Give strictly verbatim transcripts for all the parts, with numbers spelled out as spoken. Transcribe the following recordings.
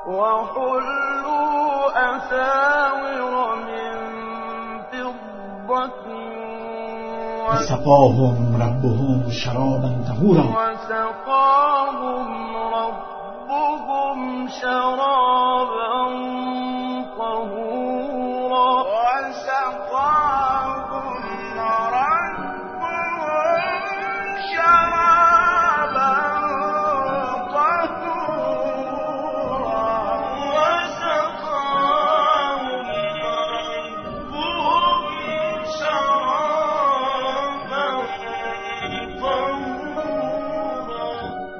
وحلوا أساور من فضة وسقاهم ربهم شرابا طهورا وسقاهم ربهم شرابا طهورا وسقاهم ربهم شرابا طهورا وسقاهم ربهم شرابا طهورا.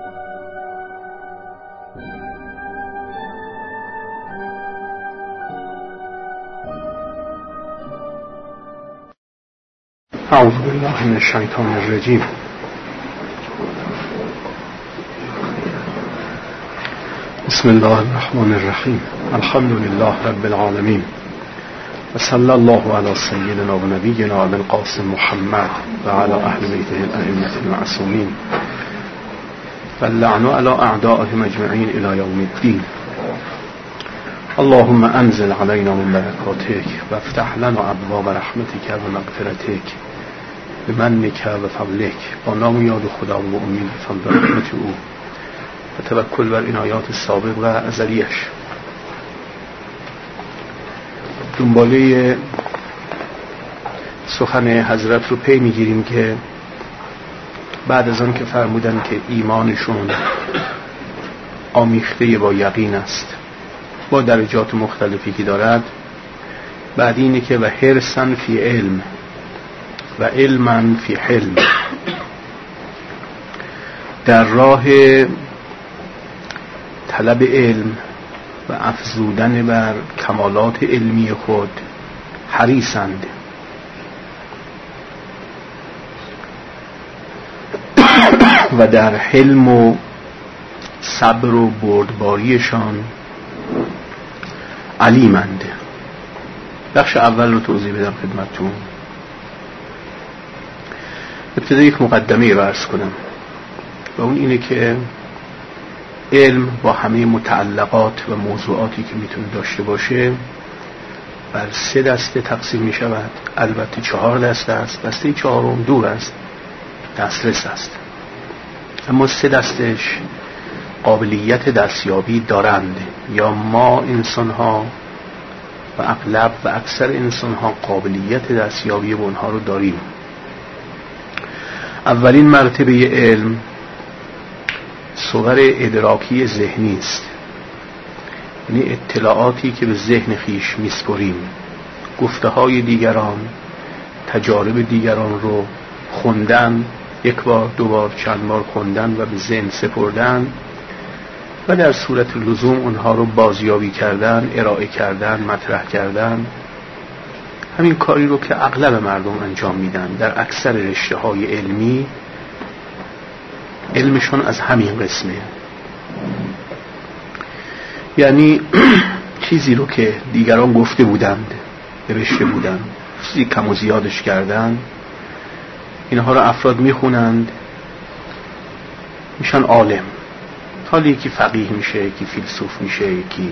اعوذ بالله من الشیطان الرجیم. بسم الله الرحمن الرحیم. الحمد لله رب العالمین و صلی الله علی سیدنا و نبینا ابی القاسم محمد و علی اهل بیته الائمه المعصومین و اللعن علی اعدائهم اجمعین الی یوم الدین. اللهم انزل علينا من بركاتك وافتح لنا ابواب رحمتك و مغفرتك بمنك و فضلك. با نام و یاد خدا و امید فضل رحمت او و توکل بر عنایات سابق و ازلیش. دنباله سخن حضرت رو پی میگیریم که بعد از آن که فرمودن که ایمانشون آمیخته با یقین است با درجات مختلفی که دارد، بعد اینه که و حرصاً فی علم و علماً فی حلم، در راه طلب علم و افزودن بر کمالات علمی خود حریصند و در حلم و صبر و بردباریشان علیمند. بخش اول رو توضیح بدم خدمتتون. ابتدا یک مقدمه رو عرض کنم و اون اینه که علم با همه متعلقات و موضوعاتی که میتونه داشته باشه بر سه دسته تقسیم می شود. البته چهار دسته است. دسته چهارم دور است، دسترس است، اما سه دستش قابلیت دستیابی دارند، یا ما انسان ها و اغلب و اکثر انسان ها قابلیت دستیابی به اونها رو داریم. اولین مرتبه علم صور ادراکی ذهنی است، یعنی اطلاعاتی که به ذهن خیش میسپریم، گفته های دیگران، تجارب دیگران رو خوندن، یک بار دو بار چند بار خوندن و به ذهن سپردن و در صورت لزوم اونها رو بازیابی کردن، ارائه کردن، مطرح کردن. همین کاری رو که اغلب مردم انجام میدن در اکثر رشته های علمی. علمشون از همین قسمه، یعنی چیزی رو که دیگران گفته بودند، نوشته بودند، چیزی کم و زیادش کردن، اینها رو افراد میخونند، میشن عالم. حالا یکی فقیه میشه، یکی فیلسوف میشه، یکی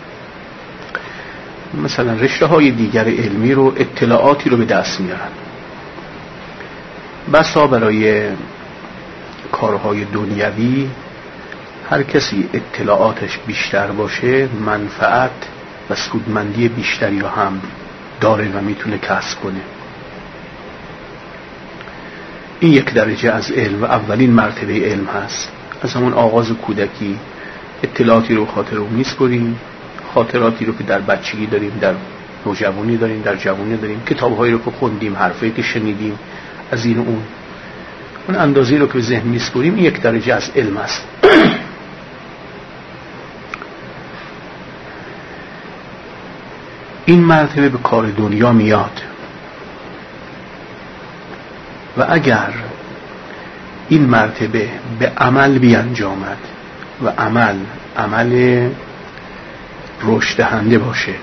مثلا رشته های دیگر علمی رو، اطلاعاتی رو به دست میارن. بسا برای کارهای دنیوی هر کسی اطلاعاتش بیشتر باشه منفعت و سودمندی بیشتری رو هم داره و میتونه کسب کنه. این یک درجه از علم و اولین مرتبه علم هست. از همون آغاز کودکی اطلاعاتی رو خاطر رو میسپریم، خاطراتی رو که در بچگی داریم، در نوجوانی داریم، در جوانی داریم، کتاب‌هایی رو که خوندیم، حرفایی که شنیدیم، از این و اون اون اندازه‌ای رو که به ذهن میسپریم، این یک درجه از علم است. این مرتبه به کار دنیا میاد و اگر این مرتبه به عمل بیانجامد و عمل عمل رشد دهنده باشه،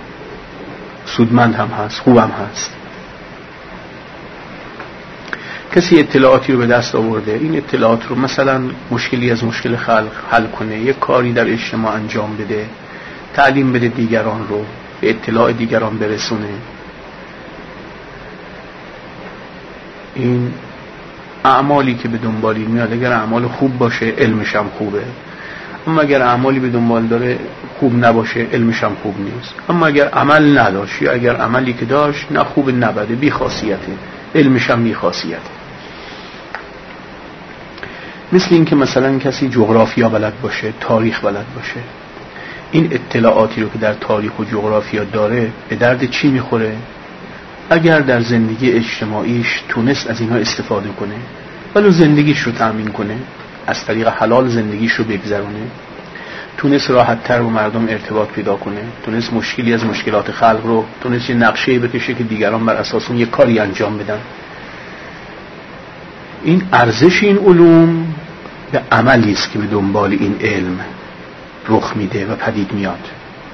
سودمند هم هست، خوب هم هست. کسی اطلاعاتی رو به دست آورده، این اطلاعات رو مثلا مشکلی از مشکل خلق حل کنه، یک کاری در اجتماع انجام بده، تعلیم بده دیگران رو، به اطلاع دیگران برسونه، این اعمالی که به دنبالی میاد اگر اعمال خوب باشه علمش هم خوبه، اما اگر اعمالی به دنبال داره خوب نباشه علمش هم خوب نیست. اما اگر عمل نداشت یا اگر عملی که داشت نه خوب نه بده، بی خاصیته، علمش هم بی خاصیته. مثل این که مثلا کسی جغرافیا بلد باشه، تاریخ بلد باشه، این اطلاعاتی رو که در تاریخ و جغرافیا داره به درد چی میخوره؟ اگر در زندگی اجتماعیش تونست از اینها استفاده کنه، ولو زندگیش رو تأمین کنه، از طریق حلال زندگیش رو بگذرونه، تونست راحت تر با مردم ارتباط پیدا کنه، تونست مشکلی از مشکلات خلق رو، تونست یه نقشه بکشه که دیگران بر اساس اون یه کاری انجام بدن. این ارزش این علوم به عملی است که به دنبال این علم رخ میده و پدید میاد.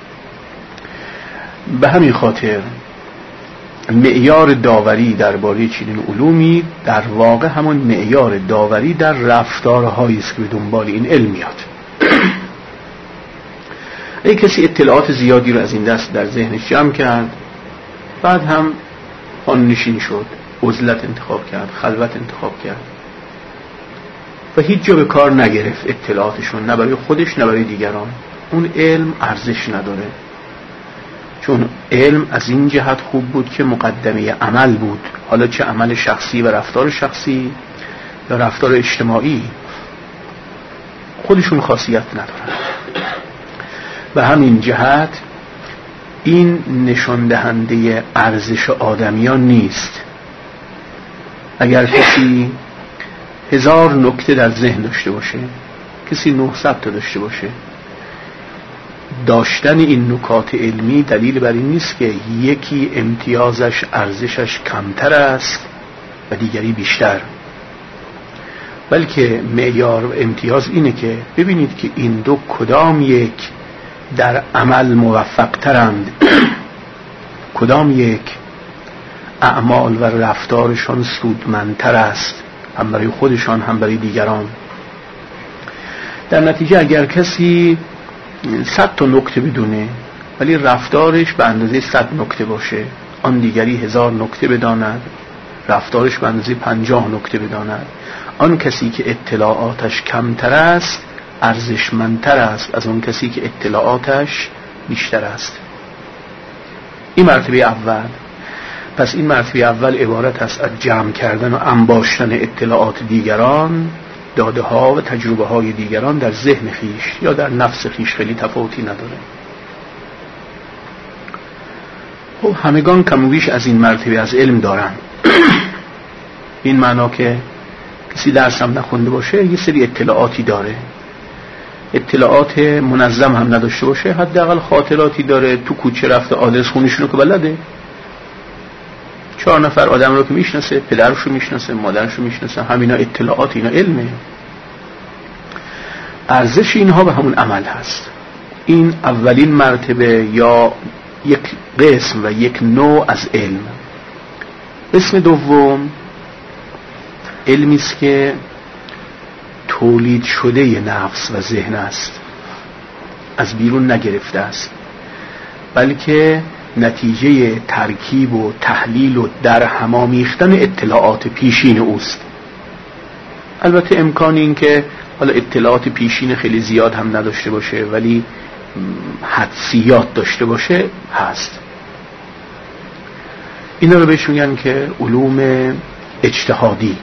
به همین خاطر معیار داوری درباره چنین علومی در واقع همون معیار داوری در رفتارهایی است که به دنبال این علم میاد. اگه کسی اطلاعات زیادی رو از این دست در ذهنش جمع کرد، بعد هم خانه نشین شد، عزلت انتخاب کرد، خلوت انتخاب کرد و هیچ جا به کار نگرفت اطلاعاتشون، نه برای خودش نه برای دیگران، اون علم ارزش نداره. چون علم از این جهت خوب بود که مقدمه عمل بود، حالا چه عمل شخصی و رفتار شخصی یا رفتار اجتماعی، خودشون خاصیت ندارن. به همین جهت این نشان دهنده ارزش آدمیان نیست. اگر کسی هزار نکته در ذهن داشته باشه، کسی نهصد تا داشته باشه، داشتن این نکات علمی دلیل بر این نیست که یکی امتیازش ارزشش کمتر است و دیگری بیشتر، بلکه معیار و امتیاز اینه که ببینید که این دو کدام یک در عمل موفق ترند، کدام یک اعمال و رفتارشان سودمندتر است، هم برای خودشان هم برای دیگران. در نتیجه اگر کسی صد تا نکته بدونه ولی رفتارش به اندازه صد نکته باشه، آن دیگری هزار نکته بداند، رفتارش به اندازه پنجاه نکته بداند، آن کسی که اطلاعاتش کمتر است ارزشمندتر است از اون کسی که اطلاعاتش بیشتر است. این مرتبه اول. پس این مرتبه اول عبارت است از جمع کردن و انباشتن اطلاعات دیگران، داده ها و تجربه های دیگران در ذهن خیش یا در نفس خیش، خیلی تفاوتی نداره. خب همگان کم و بیش از این مرتبه از علم دارن. این معنا که کسی درس هم نخونده باشه یه سری اطلاعاتی داره، اطلاعات منظم هم نداشته باشه حداقل خاطراتی داره، تو کوچه رفته آدرس خونشون رو که بلده، چهار نفر آدم رو که میشناسه، پدرش رو میشناسه، مادرش رو میشناسه، همینا اطلاعات، اینا علمه. ارزش اینها به همون عمل هست. این اولین مرتبه یا یک قسم و یک نوع از علم. قسم دوم علمی است که تولید شده نفس و ذهن است، از بیرون نگرفته است، بلکه نتیجه ترکیب و تحلیل و در همامیختن اطلاعات پیشین اوست. البته امکان این که حالا اطلاعات پیشین خیلی زیاد هم نداشته باشه ولی حدسیات داشته باشه هست. اینا رو بهش میگن که علوم اجتهادی،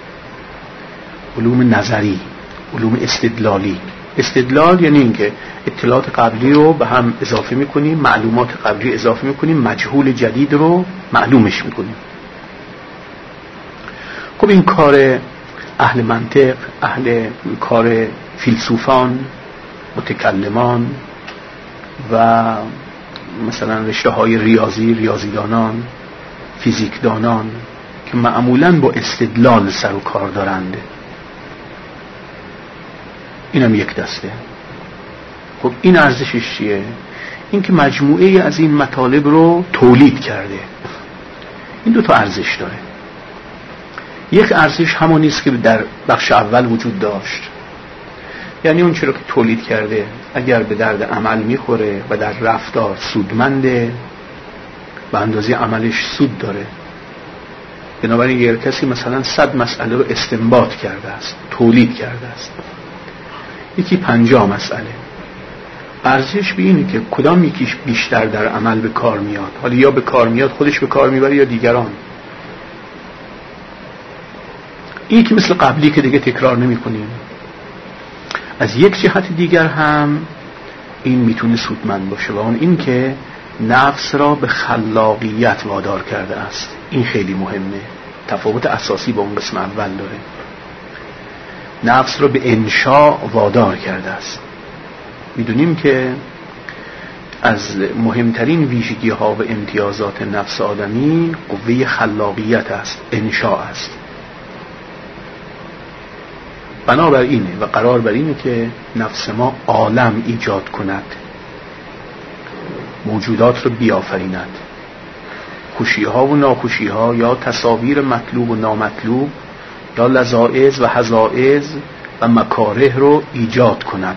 علوم نظری، علوم استدلالی. استدلال یعنی اینکه اطلاعات قبلی رو به هم اضافه میکنیم، معلومات قبلی اضافه میکنیم، مجهول جدید رو معلومش میکنیم. خب این کار اهل منطق، اهل کار فیلسوفان، متکلمان و مثلا رشته های ریاضی، ریاضیدانان، فیزیکدانان که معمولاً با استدلال سر و کار دارند. اینم یک دسته. خب این ارزشش چیه؟ این که مجموعه از این مطالب رو تولید کرده. این دو تا ارزش داره. یک ارزش همون نیست که در بخش اول وجود داشت. یعنی اون چیزی که تولید کرده اگر به درد عمل میخوره و در رفتار سودمنده، به اندازه عملش سود داره. بنابراین اگر کسی مثلا صد مسئله رو استنباط کرده است، تولید کرده است، یکی پنجاه مسئله، ارزش به اینه که کدام یکیش بیشتر در عمل به کار میاد. حالا یا به کار میاد خودش به کار میبره یا دیگران. این که مثل قبلی که دیگه تکرار نمی کنیم. از یک جهت دیگر هم این میتونه سودمند باشه و اون این که نفس را به خلاقیت وادار کرده است. این خیلی مهمه، تفاوت اساسی با اون قسم اول داره. نفس را به انشاء وادار کرده است. میدونیم که از مهمترین ویژگی ها و امتیازات نفس آدمی قوه خلاقیت است، انشاء است. بنابر اینه و قرار بر اینه که نفس ما عالم ایجاد کند، موجودات رو بیافریند، خوشی ها و ناخوشی ها یا تصاویر مطلوب و نامطلوب یا لذائذ و حذائذ و مکاره رو ایجاد کند.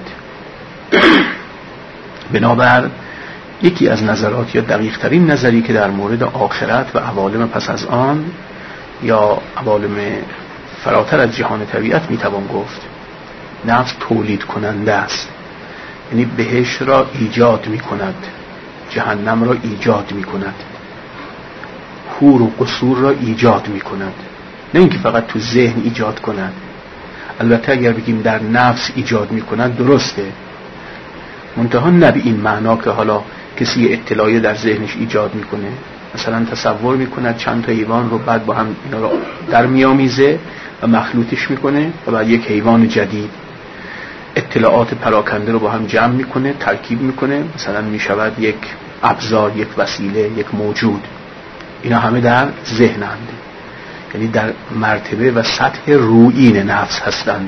بنابر یکی از نظرات یا دقیق ترین نظری که در مورد آخرت و عوالم پس از آن یا عوالم فراتر از جهان طبیعت میتوان گفت، نفس تولید کننده است. یعنی بهشت را ایجاد میکند، جهنم را ایجاد میکند، حور و قصور را ایجاد میکند. نه اینکه فقط تو ذهن ایجاد کند. البته اگر بگیم در نفس ایجاد میکند درسته، منتها نه به این معنا که حالا کسی اطلاعی در ذهنش ایجاد میکنه، مثلا تصور میکند چند تا حیوان رو بعد با هم اینا رو در میامیزه و مخلوطش میکنه و بعد یک حیوان جدید، اطلاعات پراکنده رو با هم جمع میکنه، ترکیب میکنه، مثلا میشود یک ابزار، یک وسیله، یک موجود. اینا همه در ذهنند، یعنی در مرتبه و سطح رویین نفس هستند.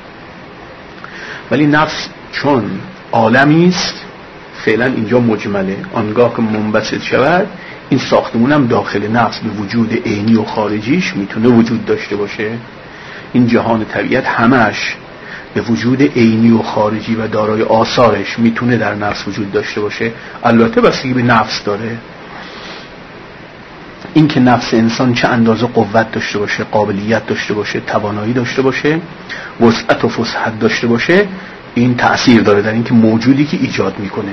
ولی نفس چون عالمی است، فعلا اینجا مجمله، آنگاه که منبسط شود این ساختمون هم داخل نفس به وجود عینی و خارجیش میتونه وجود داشته باشه. این جهان طبیعت همش به وجود عینی و خارجی و دارای آثارش میتونه در نفس وجود داشته باشه. البته بستگی به نفس داره. این که نفس انسان چه اندازه قوت داشته باشه، قابلیت داشته باشه، توانایی داشته باشه، وسعت و فسحت داشته باشه، این تأثیر داره در این که موجودی که ایجاد میکنه.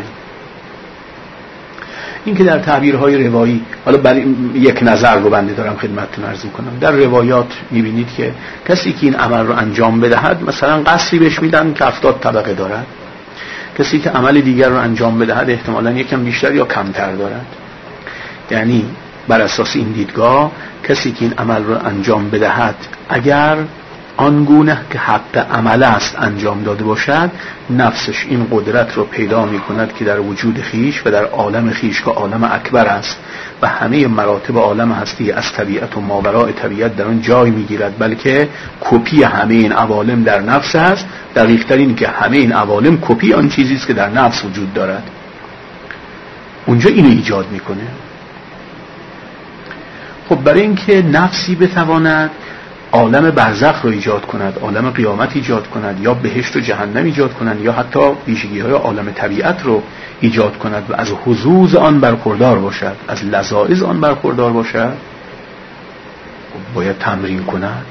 این که در تعبیرهای روایی، حالا برای یک نظر رو بنده دارم خدمتتون عرض میکنم، در روایات میبینید که کسی که این عمل رو انجام بدهد مثلا قصری بهش میدن که هفتاد طبقه دارد، کسی که عمل دیگر رو انجام بدهد احتمالاً یکم بیشتر یا کمتر دارد. یعنی بر اساس این دیدگاه کسی که این عمل رو انجام بدهد اگر آنگونه که حق عمل است انجام داده باشد، نفسش این قدرت رو پیدا می کند که در وجود خیش و در عالم خیش که عالم اکبر است و همه مراتب عالم هستی از طبیعت و ماوراء طبیعت در آن جای می گیرد، بلکه کپی همه این عوالم در نفس است. دقیق تر این که همه این عوالم کپی آن چیزی است که در نفس وجود دارد. اونجا اینو ایجاد می کنه. خب برای اینکه نفسی بتواند عالم برزخ رو ایجاد کند، عالم قیامت ایجاد کند، یا بهشت و جهنم ایجاد کند، یا حتی ویژگی‌های عالم طبیعت رو ایجاد کند و از حظوظ آن برخوردار باشد، از لذائذ آن برخوردار باشد، باید تمرین کند.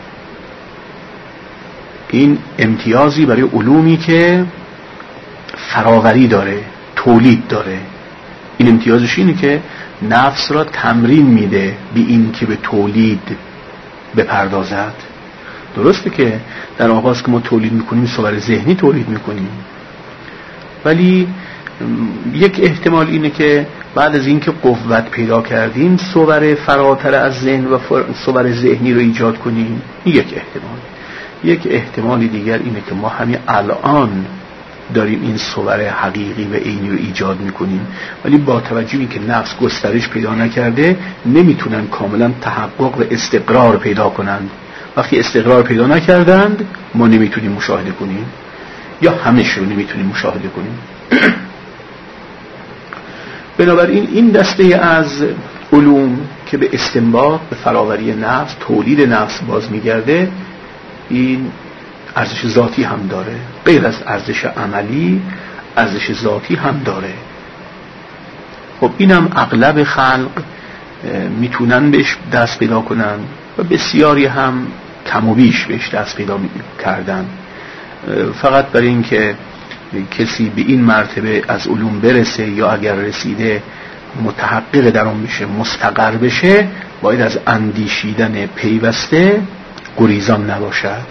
این امتیازی برای علومی که فراوری داره، تولید داره. این امتیازش اینه که نفس را تمرین میده به این که به تولید بپردازد. درسته که در آغاز که ما تولید میکنیم صور ذهنی تولید میکنیم، ولی یک احتمال اینه که بعد از اینکه قوت پیدا کردیم صور فراتر از ذهن و صور ذهنی رو ایجاد کنیم. این یک احتمال. یک احتمال دیگر اینه که ما همین الان داریم این صور حقیقی و عینی رو ایجاد میکنیم، ولی با توجهی که نفس گسترش پیدا نکرده نمیتونن کاملا تحقق و استقرار پیدا کنند. وقتی استقرار پیدا نکردند ما نمیتونیم مشاهده کنیم یا همش رو نمیتونیم مشاهده کنیم. بنابراین این دسته از علوم که به استنباط، به فراوری نفس، تولید نفس باز میگرده، این ارزش ذاتی هم داره. غیر از ارزش عملی، ارزش ذاتی هم داره. خب اینم اغلب خلق میتونن بهش دست پیدا کنن و بسیاری هم کم و بیش بهش دست پیدا کردن. فقط برای این که کسی به این مرتبه از علوم برسه یا اگر رسیده متحقق در اون بشه، مستقر بشه، باید از اندیشیدن پیوسته گریزان نباشد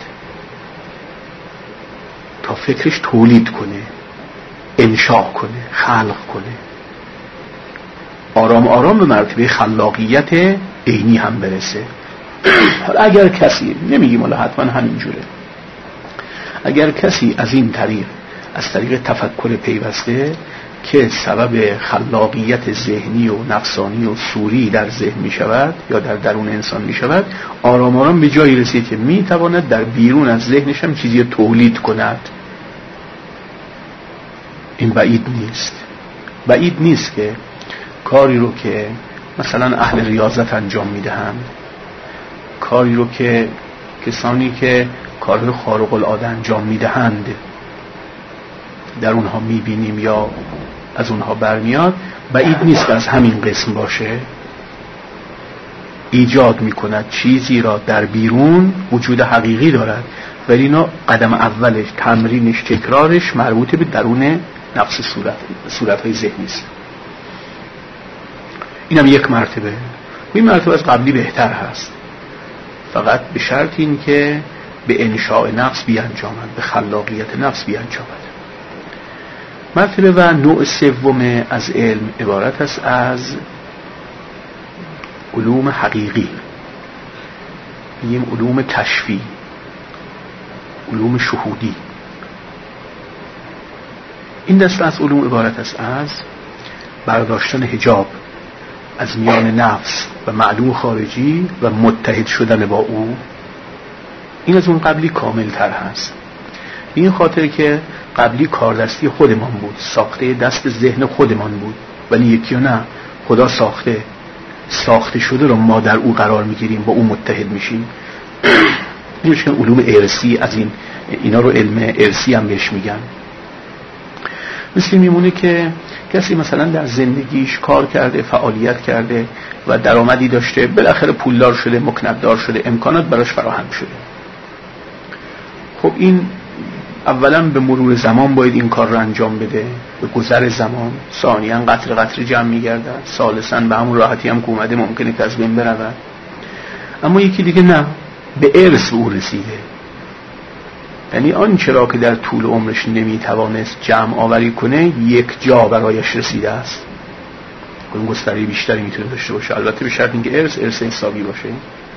تا فکرش تولید کنه، انشاء کنه، خلق کنه، آرام آرام به مرتبه خلاقیت عینی هم برسه. حالا اگر کسی، نمیگیم حالا حتما همینجوره، اگر کسی از این طریق، از طریق تفکر پیوسته که سبب خلاقیت ذهنی و نفسانی و سوری در ذهن می شود یا در درون انسان می شود، آرام آرام به جایی رسید که می تواند در بیرون از ذهنش هم چیزی تولید کند. این بعید نیست. بعید نیست که کاری رو که مثلا اهل ریاضت انجام می دهند، کاری رو که کسانی که کار خارق العاده انجام می دهند در اونها می بینیم یا از اونها برمیاد، بعید نیست که از همین قسم باشه. ایجاد می کند چیزی را در بیرون، وجود حقیقی دارد، ولی اینا قدم اولش، تمرینش، تکرارش مربوط به درون نفس صورت صورت‌های ذهنی است. اینم یک مرتبه. این مرتبه از قبلی بهتر هست، فقط به شرط این که به انشاء نفس بیانجامد، به خلاقیت نفس بیانجامد. مرتبه و نوع سوم از علم عبارت است از علوم حقیقی، میگیم علوم کشفی، علوم شهودی. این دسته از علوم عبارت است از برداشتن حجاب از میان نفس و معلوم خارجی و متحد شدن با او. این از اون قبلی کامل تر هست، به این خاطر که قبلی کاردستی خودمان بود، ساخته دست ذهن خودمان بود، ولی یکی نه، خدا ساخته، ساخته شده رو ما در او قرار میگیریم، با او متحد میشیم. اینش که علوم ارثی، از این اینا رو علم ارثی هم بهش میگن. مثل میمونه که کسی مثلا در زندگیش کار کرده، فعالیت کرده و درآمدی داشته، بالاخره پولدار شده، مکنتدار شده، امکانات براش فراهم شده. خب این اولا به مرور زمان باید این کار رو انجام بده، به گذر زمان. ثانیاً قطر قطر جمع میگردد. ثالثاً به همون راحتی هم که اومده ممکنه که از بین برود. اما یکی دیگه نه، به ارث او رسیده، یعنی آنچه را که در طول عمرش نمیتوانست جمع آوری کنه یک جا برایش رسیده است. اون گستره بیشتری میتونه داشته باشه، البته به شرط اینکه ارث ارث حسابی باشه.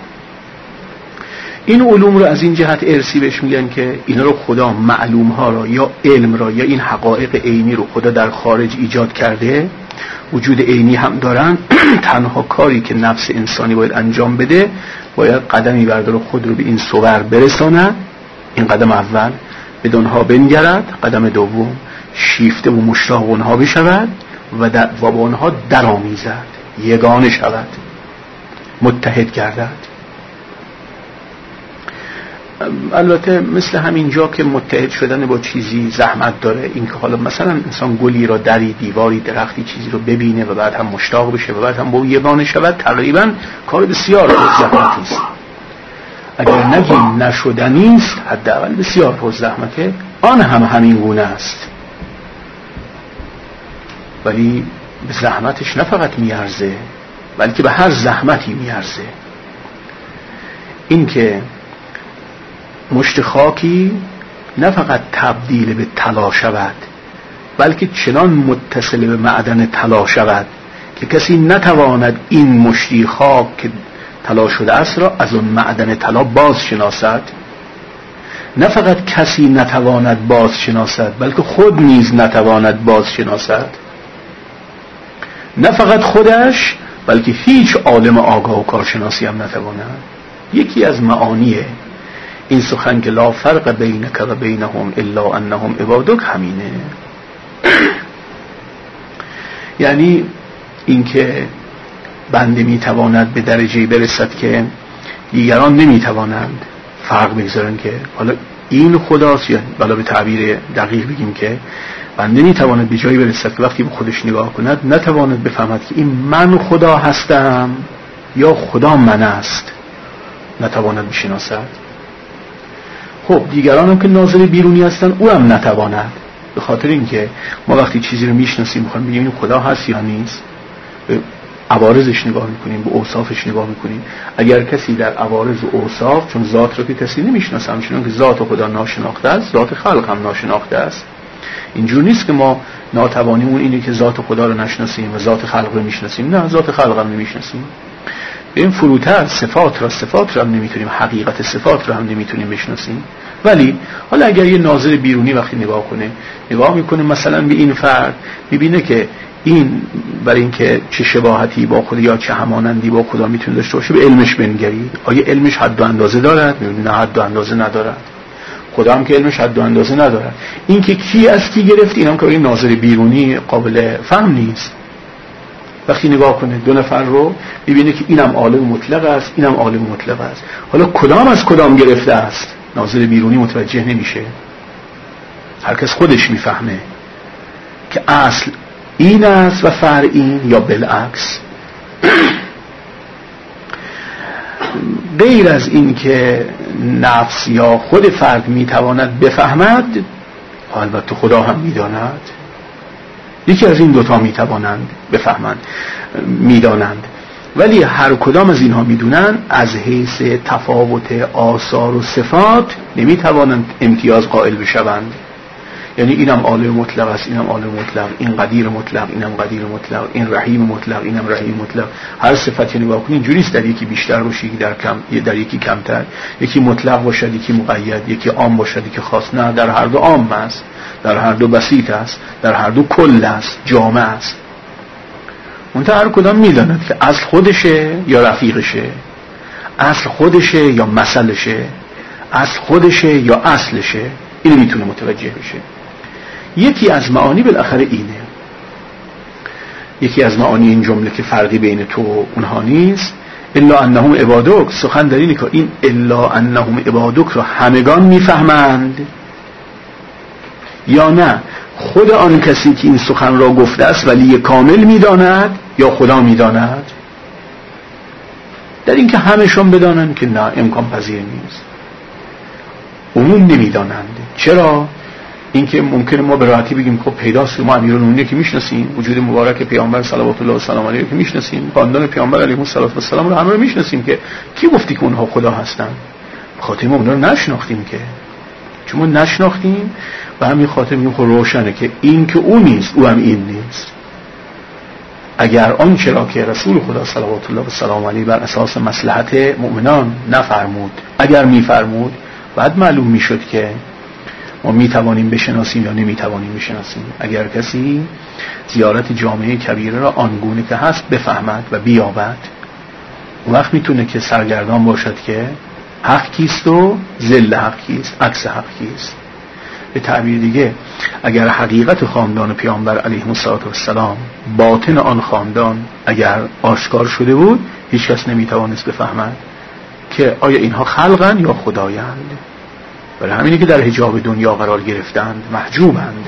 این علوم رو از این جهت ارثی بهش میگن که اینا رو خدا معلوم ها را یا علم را یا این حقایق عینی رو خدا در خارج ایجاد کرده، وجود عینی هم دارن. تنها کاری که نفس انسانی باید انجام بده، باید قدمی برداره خود رو به این صور برسانه. این قدم اول، بدانها بنگرد. قدم دوم، شیفته و مشتاق اونها بشود و در و با اونها درآمیزد، یگانه شود، متحد گردد. البته مثل همین جا که متحد شدن با چیزی زحمت داره، این که حالا مثلا انسان گلی را، دری، دیواری، درختی، چیزی رو ببینه و بعد هم مشتاق بشه و بعد هم با او یگانه شود، تقریبا کار بسیار زحمتی است. اگر نگیم نشدنی است، حداقل بسیار پر زحمته. آن هم همین گونه است، ولی به زحمتش نه فقط میارزه، بلکه به هر زحمتی میارزه. این که مشت خاکی نه فقط تبدیل به طلا شود، بلکه چنان متصل به معدن طلا شود که کسی نتواند این مشتی خاک که طلا شده است را از اون معدن طلا باز شناسد. نه فقط کسی نتواند باز شناسد، بلکه خود نیز نتواند باز شناسد. نه فقط خودش، بلکه هیچ عالم آگاه و کارشناسی هم نتواند. یکی از معانیه این سخن که لا فرق بینک و بینهم الا انهم عبادک همینه. یعنی اینکه بنده میتواند به درجه برسد که دیگران نمیتوانند، فرق بگذارن که حالا این خداست، یا بالا به تعبیر دقیق بگیم که بنده میتواند به جایی برسد که وقتی به خودش نگاه کند نتواند بفهمد که این من خدا هستم یا خدا من است، نتواند بشناسد. خب دیگران هم که ناظر بیرونی هستن او هم نتواند، به خاطر اینکه ما وقتی چیزی رو میشناسیم میخوایم بگیم این خدا هست یا نیست، به عوارضش نگاه میکنیم، به اوصافش نگاه میکنیم. اگر کسی در عوارض و اوصاف، چون ذات رو که کسی نمیشناسه، همچنان که ذات خدا ناشناخته است ذات خلق هم ناشناخته است. اینجور نیست که ما ناتوانیمون اینه که ذات خدا رو نشناسیم و ذات خلق رو میشناسیم، نه، ذات خلق هم نمیشناسیم. به این فروتر صفات را صفات را هم نمیتونیم، حقیقت صفات را هم نمیتونیم بشناسیم. ولی حالا اگر یه ناظر بیرونی وقتی نگاه کنه نگاه میکنه مثلا به این فرد، میبینه که این برای اینکه چه شباهتی با خدا یا چه همانندی با خدا میتونه داشته باشه، به علمش بنگرید. آیا علمش حد و اندازه دارد؟ میبینه نه، حد و اندازه ندارد. خدا هم که علمش حد و اندازه ندارد. این که کی از کی گرفت، این هم که این ناظر بیرونی قابل فهم نیست. وقتی نگاه کنه دو نفر رو میبینه که اینم عالم مطلق است، اینم عالم مطلق است. حالا کدام از کدام گرفته است ناظر بیرونی متوجه نمیشه. هر کس خودش میفهمه که اصل این است و فرع این، یا بالعکس. غیر از این که نفس یا خود فرد میتواند بفهمد، البته خدا هم میداند. یکی از این دوتا میتوانند بفهمند، میدانند، ولی هر کدام از اینها میدونن از حیث تفاوت آثار و صفات نمیتوانند امتیاز قائل بشوند. یعنی اینم عالم مطلق است، اینم عالم مطلق، این قدیر مطلق، اینم قدیر مطلق، این رحیم مطلق، اینم رحیم مطلق. هر صفتی نگاه کنید اینجوری است، در یکی بیشتر باشه، یکی در کم، در یکی کمتر، یکی مطلق باشد، یکی مقید، یکی عام باشد، یکی خاص. نه، در هر دو عام است، در هر دو بسیط است، در هر دو کل است، جامع است. منتها هر کدام میداند که اصل خودشه یا رفیقشه، اصل خودشه یا مثلشه، اصل خودشه یا اصلشه. اینو میتونه متوجه بشه. یکی از معانی بالاخره اینه، یکی از معانی این جمله که فرقی بین تو و اونها نیست. الا انهم عبادک، سخن در اینه که این الا انهم عبادک رو همگان میفهمند یا نه خود آن کسی که این سخن را گفته است ولی کامل میداند یا خدا میداند. در این که همشون بدانند که نه، امکان پذیر نیست. عموم نمیدانند. چرا؟ اینکه ممکنه ما به راحتی بگیم خب پیداست، ما امیرالمومنین که میشناسیم، وجود مبارک پیامبر صلوات الله و سلام علیه که میشناسیم، خاندان پیامبر علیه الصلوات و السلام رو همه رو میشناسیم، که کی گفتی که اونها خدا هستن؟ خاطر ما اونها رو نشناختیم، که چون ما نشناختیم و همین خاطر میگیم خب روشنه که این که اون نیست او هم این نیست. اگر آن چرا که رسول خدا صلوات الله و سلام علیه بر اساس مصلحت مؤمنان نفرمود، اگر میفرمود بعد معلوم میشد که ما میتوانیم بشناسیم یا نمیتوانیم بشناسیم. اگر کسی زیارت جامعه کبیره را آنگونه که هست بفهمد و بیابد، اون وقت میتونه که سرگردان باشد که حق کیست و ذل حق کیست، عکس حق کیست. به تعبیر دیگه اگر حقیقت خاندان پیامبر علیه السلام، باطن آن خاندان اگر آشکار شده بود، هیچ کس نمیتوانست بفهمد که آیا اینها خلقن یا خدایند. برای همینه که در حجاب دنیا قرار گرفتند، محجوبند.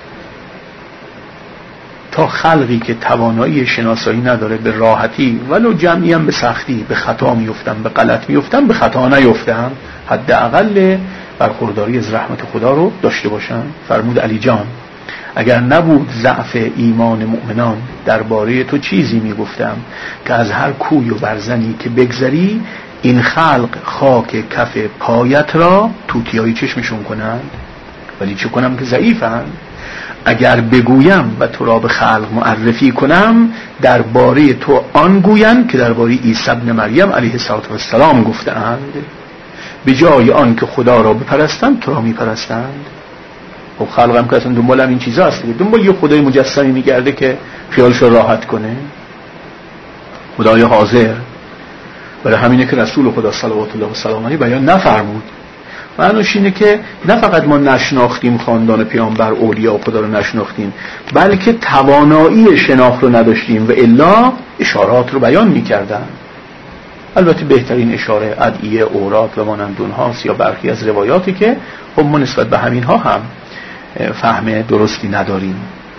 تا خلقی که توانایی شناسایی نداره به راحتی ولو جمعی هم به سختی به خطا میفتن، به غلط میفتن، به خطا نیفتن، حداقل برخورداری از رحمت خدا رو داشته باشن. فرمود علی جان اگر نبود ضعف ایمان مؤمنان درباره تو چیزی میگفتم که از هر کوی و برزنی که بگذری این خلق خاک کف پایت را توتیای چشمشون کنند. ولی چه کنم که ضعیفند؟ اگر بگویم و تو را به خلق معرفی کنم درباره تو آن گویند که درباره عیسی ابن مریم علیه السلام گفتند. به جای آن که خدا را بپرستند تو را میپرستند. خب خلق هم که اصلا دنبال هم این چیزا هست، دنبال یه خدای مجسمی میگرده که خیالش را راحت کنه. خدای حاضر. برای همینه که رسول خدا صلوات الله و سلام علیه بیان نفرمود. معنیش اینه که نه فقط ما نشناختیم خاندان پیامبر اولیاء و خدا رو نشناختیم، بلکه توانایی شناخت رو نداشتیم و الا اشارات رو بیان میکردن. البته بهترین اشاره ادعیه، اوراد و مانند اونهاست یا برخی از روایاتی که خب ما نسبت به همینها هم فهم درستی نداریم.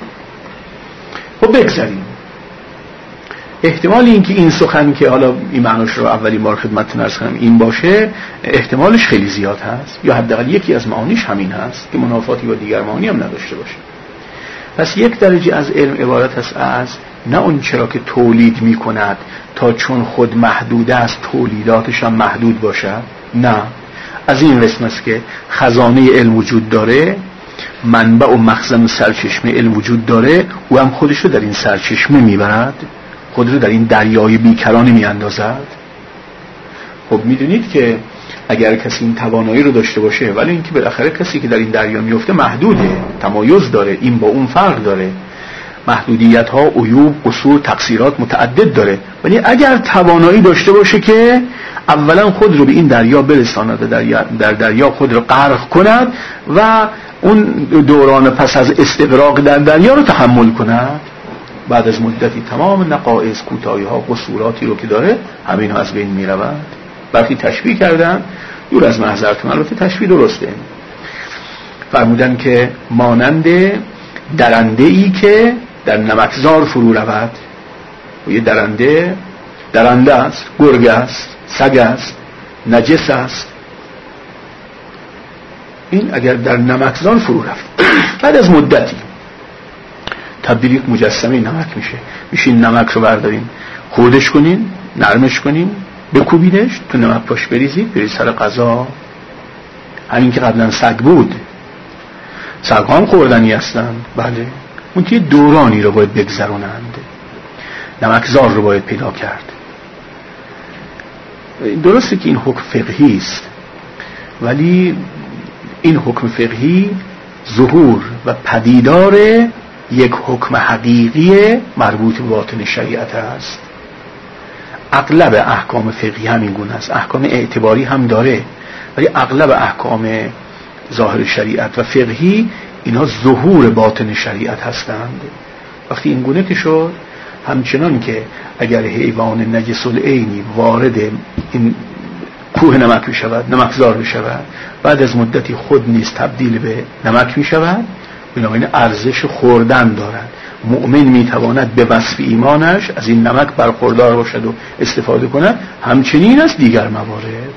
خب بگذاریم. احتمال اینکه این سخن که حالا این معناش رو اولین بار خدمتتون عرض کنم این باشه، احتمالش خیلی زیاد هست، یا حداقل یکی از معانیش همین هست که منافاتی با دیگر معانی هم نداشته باشه. پس یک درجه از علم عبارت است از نه اون چرا که تولید می کند تا چون خود محدود است تولیداتش هم محدود باشد، نه، از این قسم است که خزانه علم وجود داره، منبع و مخزن و سرچشمه علم وجود داره، او هم خودش رو در این سرچشمه میبرد، خود رو در این دریای بیکران میاندازد. خب میدونید که اگر کسی این توانایی رو داشته باشه، ولی اینکه بالاخره کسی که در این دریا میفته محدوده، تمایز داره، این با اون فرق داره، محدودیت ها، عیوب، قصور، تقصیرات متعدد داره، ولی اگر توانایی داشته باشه که اولا خود رو به این دریا برساند، در در دریا خود رو غرق کند و اون دوران پس از استغراق در دریا رو تحمل کند، بعد از مدتی تمام نقائص، کوتاهی ها، قصوراتی رو که داره همین ها از بین می رود. برخی تشبیه کردن، دور از محضرتون، البته تشبیه درسته، فرمودن که مانند درنده ای که در نمکزار فرو رود. و یه درنده درنده است، گرگ است، سگ است، نجس است، این اگر در نمکزار فرو رفت بعد از مدتی تبدیل یک مجسمه نمک میشه. میشه این نمک رو بردارین، خردش کنین، نرمش کنین، بکوبیدش، تو نمک پاش بریزید، بریز سر غذا. همین که قبلا سگ بود، سگ هم خوردنی هستن، بله، اون که دورانی رو باید بگذرونند، نمکزار رو باید پیدا کرد. درسته که این حکم فقهی است، ولی این حکم فقهی ظهور و پدیدار یک حکم حقیقی مربوط به باطن شریعت است. اغلب احکام فقهی همین گونه است، احکام اعتباری هم داره، ولی اغلب احکام ظاهر شریعت و فقهی اینها ظهور باطن شریعت هستند. وقتی این گونه که شد، همچنان که اگر حیوان نجس العینی وارد این کوه نمک می شود، نمکزار می شود، بعد از مدتی خود نیز تبدیل به نمک می شود، بنابراین ارزش خوردن دارد. مؤمن می تواند به وصف ایمانش از این نمک برخوردار باشد و استفاده کند. همچنین از دیگر موارد،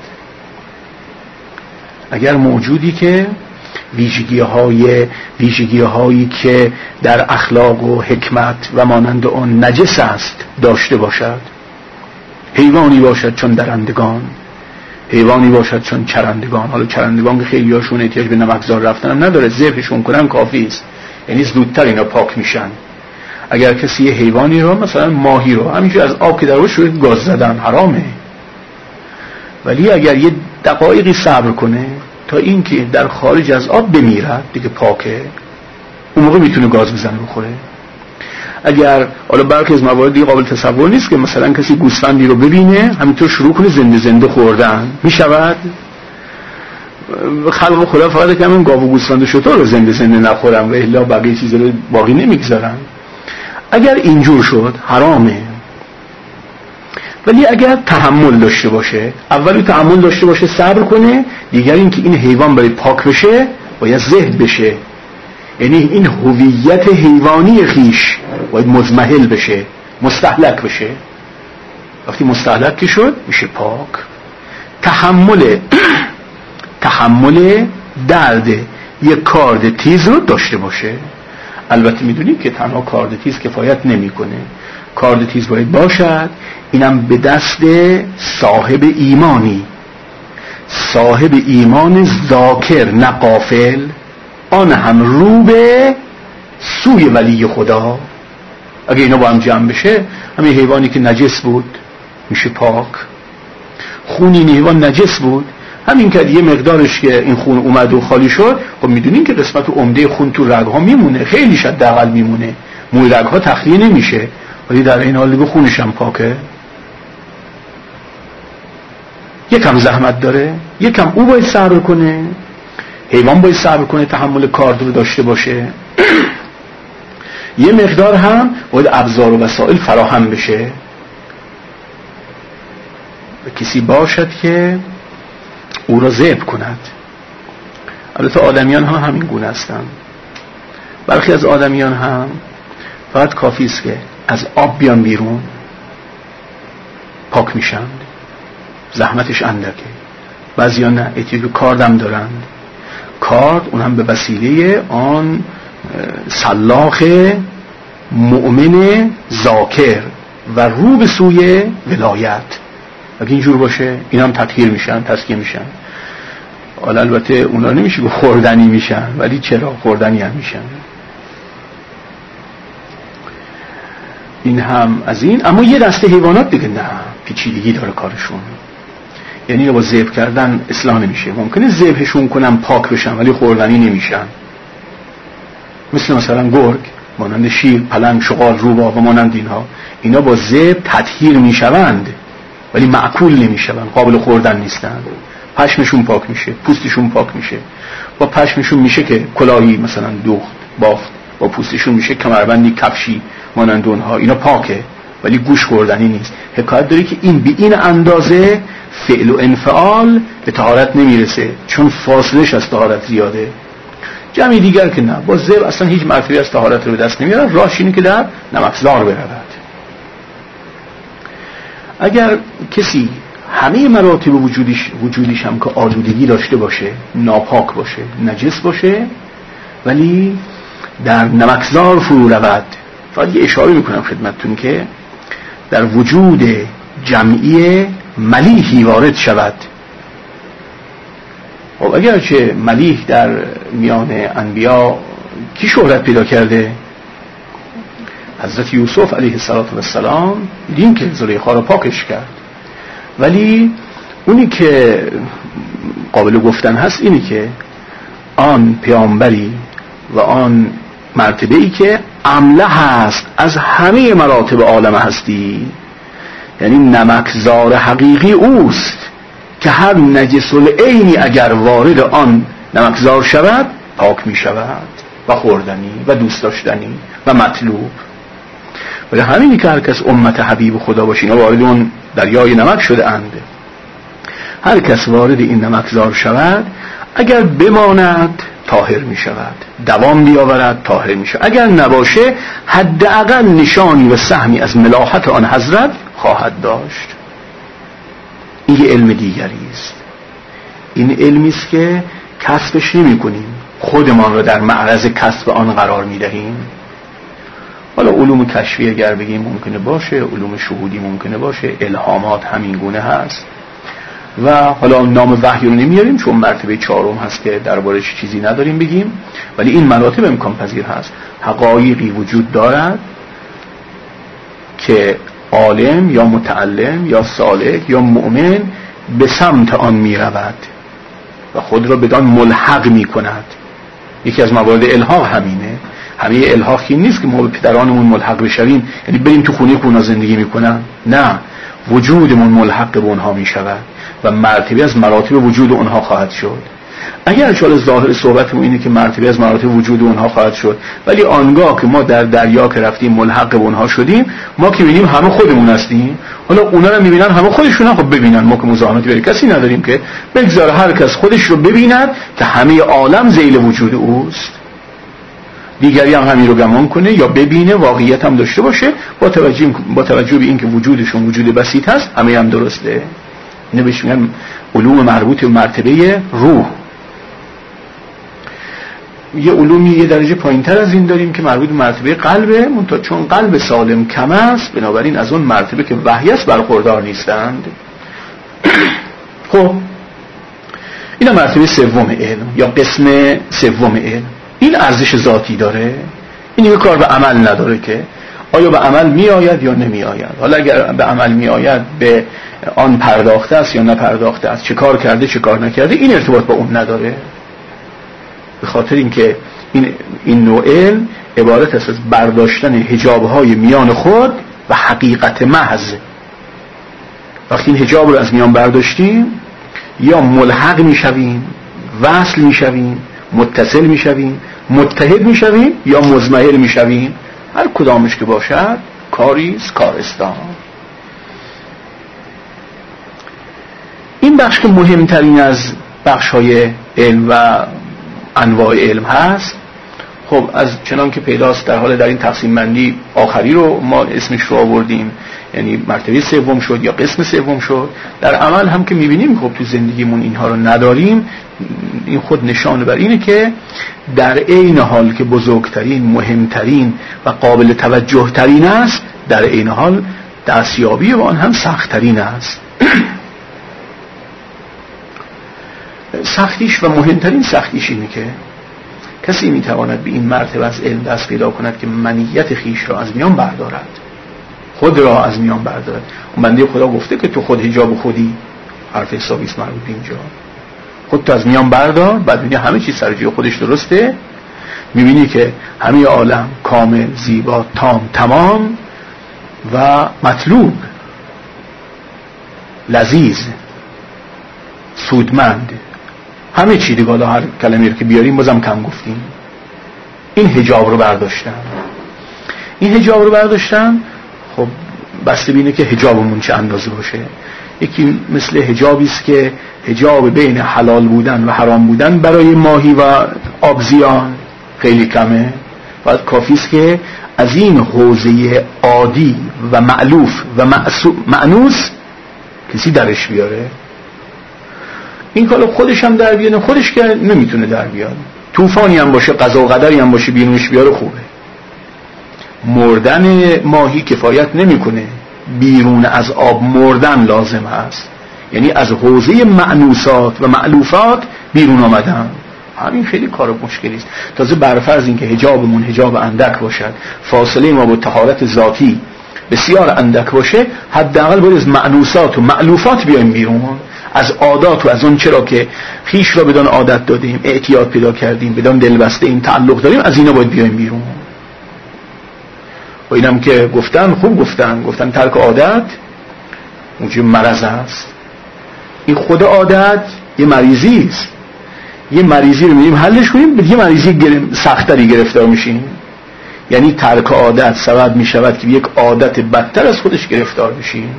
اگر موجودی که ویژگی های ویژگی هایی که در اخلاق و حکمت و مانند آن نجس است داشته باشد، حیوانی باشد چون درندگان، حیوانی باشد چون چرندگان. حالا چرندگان که خیلی هاشون احتیاج به نمکزار رفتن هم نداره، ذبحشون کنن کافی است، یعنی زودتر اینا پاک میشن. اگر کسی یه حیوانی رو، مثلا ماهی رو، همینجور از آب که در روش روی گاز زدن حرامه، ولی اگر یه دقایقی صبر کنه تا اینکه در خارج از آب بمیرد دیگه پاکه، اون موقع میتونه گاز بزنه بخوره. اگر حالا برخی از موارد دیگه قابل تصور نیست که مثلا کسی گوسفندی رو ببینه همینطور شروع کنه زنده زنده خوردن، میشود؟ خلق خدا فقط که همین گاو و گوسفند و شتر رو زنده زنده نخورن و الا بقیه چیزا رو باقی نمیگذارن. اگر اینجور شد حرامه. ولی اگر تحمل داشته باشه، اولی تحمل داشته باشه، صبر کنه، دیگر این که این حیوان برای پاک بشه باید زهد بشه، یعنی این هویت حیوانی خیش باید مزمحل بشه، مستهلک بشه. وقتی مستهلک که شد میشه پاک. تحمل تحمل درد یک کارد تیز رو داشته باشه. البته میدونید که تنها کارد تیز کفایت نمیکنه، کارد تیز باید باشد، اینم به دست صاحب ایمانی، صاحب ایمان ذاکر نه غافل، آن هم رو به سوی ولی خدا. اگه اینا با هم جمع بشه، همین حیوانی که نجس بود میشه پاک. خون این حیوان نجس بود، همین که یه مقدارش که این خون اومد و خالی شد، خب میدونین که قسمت عمده خون تو رگ‌ها میمونه، خیلی حداقل میمونه، موی رگ‌ها تخلیه نمیشه، ولی در این حال دیگه خونش هم پاکه. یکم زحمت داره، یکم او باید صبر کنه، حیوان باید صبر کنه، تحمل کار رو داشته باشه. یه مقدار هم باید ابزار و وسایل فراهم بشه و کسی باشد که او را ذبح کند. البته آدمیان هم همین گونه هستند. برخی از آدمیان هم فقط کافی است که از آب بیان بیرون پاک میشن، زحمتش اندکه. بعضیان نه، احتیاج به کاردم دارند. کارد اون هم به وسیله آن سلاخ مؤمن ذاکر و رو به سوی ولایت. اگه اینجور باشه این هم تطهیر میشن، تزکیه میشن. حالا البته اونا نمیشه که خوردنی میشن، ولی چرا خوردنی هم میشن. این هم از این. اما یه دسته حیوانات دیگه نه، پیچیدگی داره کارشون. یعنی با ذبح کردن اصلاح نمیشه. ممکنه ذبحشون کنن پاک بشن ولی خوردنی نمیشن. مثل مثلا گرگ، مانند شیر، پلنگ، شغال، روباه و مانند اینها، اینا با ذبح تطهیر میشوند ولی معکول نمیشوند، قابل خوردن نیستند. پشمشون پاک میشه، پوستشون پاک میشه. با پشمشون میشه که کلاهی مثلا دوخت، بافت. با پوستشون میشه کمربندی، کفشی مانند اونها. اینا پاکه ولی گوش خوردنی نیست. حکایت داره که این به این اندازه فعل و انفعال به طهارت نمیرسه، چون فاصلش از طهارت زیاده. جمعی دیگر که نه، با ذبح اصلا هیچ مرتبه از طهارت رو به دست نمیارن. راهش اینه که در نمکزار برود. اگر کسی همه مراتب وجودش وجودش هم که آلودگی داشته باشه، ناپاک باشه، نجس باشه، ولی در نمکزار فرو رود، فقط یه اشاره میکنم خدمتتون که در وجود جمعی ملیحی وارد شود. خب اگرچه ملیح در میان انبیا کی شهرت پیدا کرده؟ حضرت یوسف علیه السلام. دیدیم که زلیخا را پاکش کرد، ولی اونی که قابل گفتن هست اینی که آن پیامبری و آن مرتبه‌ای که عمله هست از همه مراتب عالم هستی، یعنی نمکزار حقیقی اوست که هر نجس العینی اگر وارد آن نمکزار شود پاک می شود و خوردنی و دوست داشتنی و مطلوب. ولی همینی که هر کس امت حبیب خدا باشین و وارد اون دریای نمک شده اند، هر کس وارد این نمکزار شود اگر بماند طاهر می شود، دوام بیاورد طاهر می شود. اگر نباشه حداقل نشانی و سهمی از ملاحت آن حضرت خواهد داشت. این یه علم دیگری است. این علمی است که کسبش نمی کنیم، خودمان را در معرض کسب آن قرار می دهیم. حالا علوم کشفی اگر بگیم ممکنه باشه، علوم شهودی ممکنه باشه، الهامات همین گونه هست. و حالا نام وحی رو نمیاریم چون مرتبه چهارم هست که دربارش چیزی نداریم بگیم، ولی این مراتب امکان پذیر هست. حقایقی وجود دارد که عالم یا متعلم یا صالح یا مؤمن به سمت آن می رود و خود را بدان ملحق می کند. یکی از موارد الحاق همینه. همه الحاق این نیست که ما به پدرانمون ملحق بشویم، یعنی بریم تو خونه که اونا زندگی می کنن. نه، وجودمون ملحق به اونها می شود و مرتبه از مراتب وجود اونها خواهد شد. اگر انشاءالله ظاهر صحبتمون اینه که مرتبه از مراتب وجود اونها خواهد شد، ولی آنگاه که ما در دریا که رفتیم ملحق به اونها شدیم، ما که میبینیم همه خودمون هستیم، حالا اونا رو میبینن همه خودشون. خب ببینن، ما که مزاحمتی برای کسی نداریم که، بگذار هر کس خودش رو ببیند که همه عالم ذیل وجود اوست. دیگری هم همین رو گمان کنه یا ببینه، واقعیت هم داشته باشه، با توجه با توجه به اینکه وجودشون وجود بسیط هست، همه هم درسته. اینو بهش میگن علوم مربوط به مرتبه روح. یه علومی یه درجه پایینتر از این داریم که مربوط به مرتبه قلبه، منتها چون قلب سالم کم است بنابراین از اون مرتبه که وحی است برخوردار نیستند. خب اینا مرتبه سوم علم یا قسم سوم علم. این ارزش ذاتی داره، این یه کار به عمل نداره که آیا به عمل می آید یا نمی آید. حالا اگر به عمل می آید به آن پرداخته است یا نپرداخته است، چه کار کرده چه کار نکرده، این ارتباط با اون نداره. به خاطر اینکه این این نوع علم عبارت است از برداشتن حجاب‌های میان خود و حقیقت محض. وقتی این حجاب رو از میان برداشتیم یا ملحق میشویم، وصل میشویم، متصل میشویم، متحد میشویم یا مزمحل میشویم. هر کدامش که باشد کاریست کارستان. این بخش که مهمترین از بخش‌های علم و انواع علم هست، خب از چنان که پیداست در حال در این تقسیم بندی آخری رو ما اسمش رو آوردیم، یعنی مرتبه سوم شد یا قسم سوم شد. در عمل هم که می‌بینیم خب تو زندگیمون اینها رو نداریم، این خود نشانه بر اینه که در عین حال که بزرگترین، مهمترین و قابل توجه ترین است، در عین حال دستیابی به آن هم سخت‌ترین است. سختیش و مهمترین سختیش اینه که کسی میتواند به این مرتبه از علم دست پیدا کند که منیت خیش را از میان بردارد، خود را از میان بردارد. اون بنده خدا گفته که تو خود حجاب خودی، حرف حسابی است مربوط به اینجا. خود تو از میان بردار، بعد میبینی همه چیز سر جای خودش درسته، میبینی که همه عالم کامل، زیبا، تام، تمام و مطلوب، لذیذ، سودمند، همه چی دیگه. حالا هر کلمه‌ای رو که بیاریم بازم کم گفتیم. این حجاب رو برداشتن این حجاب رو برداشتن خب بسته بینه که حجابمون چه اندازه باشه. یکی مثل حجابی است که حجاب بین حلال بودن و حرام بودن برای ماهی و آبزیان خیلی کمه، باید کافی است که از این حوزه عادی و مألوف و مأنوس کسی درش بیاره. این کارو خودش هم در بیاره، خودش که نمیتونه در بیاره، طوفانی هم باشه، قضا و قدری هم باشه، بیرونش بیاره خوبه. مردن ماهی کفایت نمیکنه، بیرون از آب مردن لازم هست، یعنی از حوزه مأنوسات و مألوفات بیرون آمدن. همین خیلی کار مشکلی است. تازه برفرض این که حجابمون حجاب اندک باشد، فاصله ما با طهارت ذاتی بسیار اندک باشه، حداقل باید از مأنوسات و مألوفات بیایم بیرون، از عادات و از اون چرا که خیش را بدون عادت دادیم، اعتیاد پیدا کردیم، بدون دلبسته این تعلق داریم، از اینا باید بیایم بیرون. و اینم که گفتن خوب گفتن گفتن ترک عادت اونجا مرض است. این خود عادت یه مریضی است. یه مریضی رو می‌ریم حلش کنیم، به یه مریضی سخت‌تری گرفتار میشیم. یعنی ترک عادت سبب میشود که یک عادت بدتر از خودش گرفتار بشیم.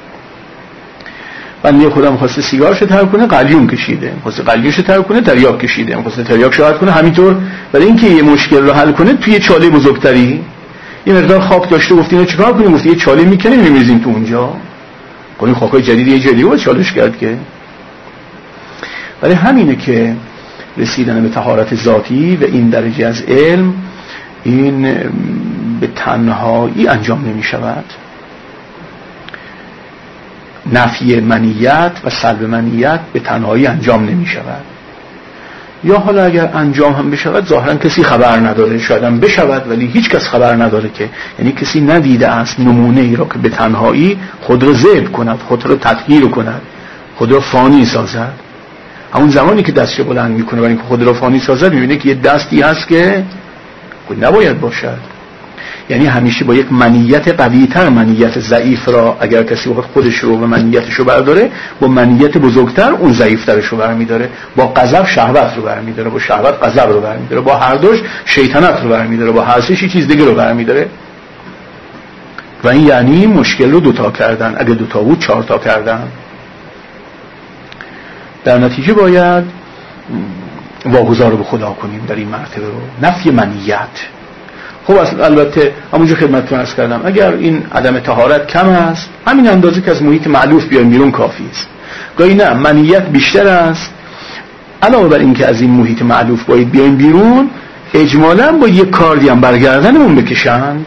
بنده خدا می‌خواسته سیگارشو ترک کنه، قلیون کشیده، می‌خواسته قلیونشو ترک کنه، تریاک کشیده، می‌خواسته تریاک شاهد کنه، همینطور. برای اینکه یه مشکل رو حل کنه توی چاله بزرگتری یه مقدار خاک داشته، گفتین چیکار کنیم؟ گفت یه چاله میکنیم می‌ریزیم تو اونجا. کنیم خاکای جدید یه جدی رو چالش کرد که. برای همینه که رسیدن به طهارت ذاتی و این درجه از علم این به تنهایی انجام نمی شود. نفی منیت و سلب منیت به تنهایی انجام نمی شود. یا حالا اگر انجام هم بشود ظاهرا کسی خبر نداره، شاید هم بشود ولی هیچ کس خبر نداره، که یعنی کسی ندیده است نمونه ای را که به تنهایی خود را ذبح کند، خود را تطهیر کند، خود را فانی سازد. همون زمانی که دستش بلند میکنه برای اینکه خود را فانی سازد، میبینه که یه دستی هست که خود نباید باشد. یعنی همیشه با یک منیت قوی‌تر منیت ضعیف را اگر کسی بخواد خودش رو و منیتش رو برداره، با منیت بزرگتر اون ضعیف‌ترش رو برمی‌داره. با غضب شهوت رو برمی‌داره، با شهوت غضب رو برمی‌داره، با هر دوش شیطنت رو برمی‌داره، با هر سه‌ش چیز دیگه رو برمی‌داره. و این یعنی مشکل رو دوتا کردن، اگه دوتا بود چهار تا کردن. در نتیجه باید واگذار به خدا کنیم در این مرتبه رو. نفی منیت. خب البته همونجا خدمتتون عرض کردم اگر این عدم طهارت کم است، همین اندازه که از محیط معلوف بیایم بیرون کافی است. گاهی نه منیت بیشتر است، علاوه بر این که از این محیط معلوف باید بیایم بیرون، اجمالاً با یک کاردی هم برگردنمون بکشند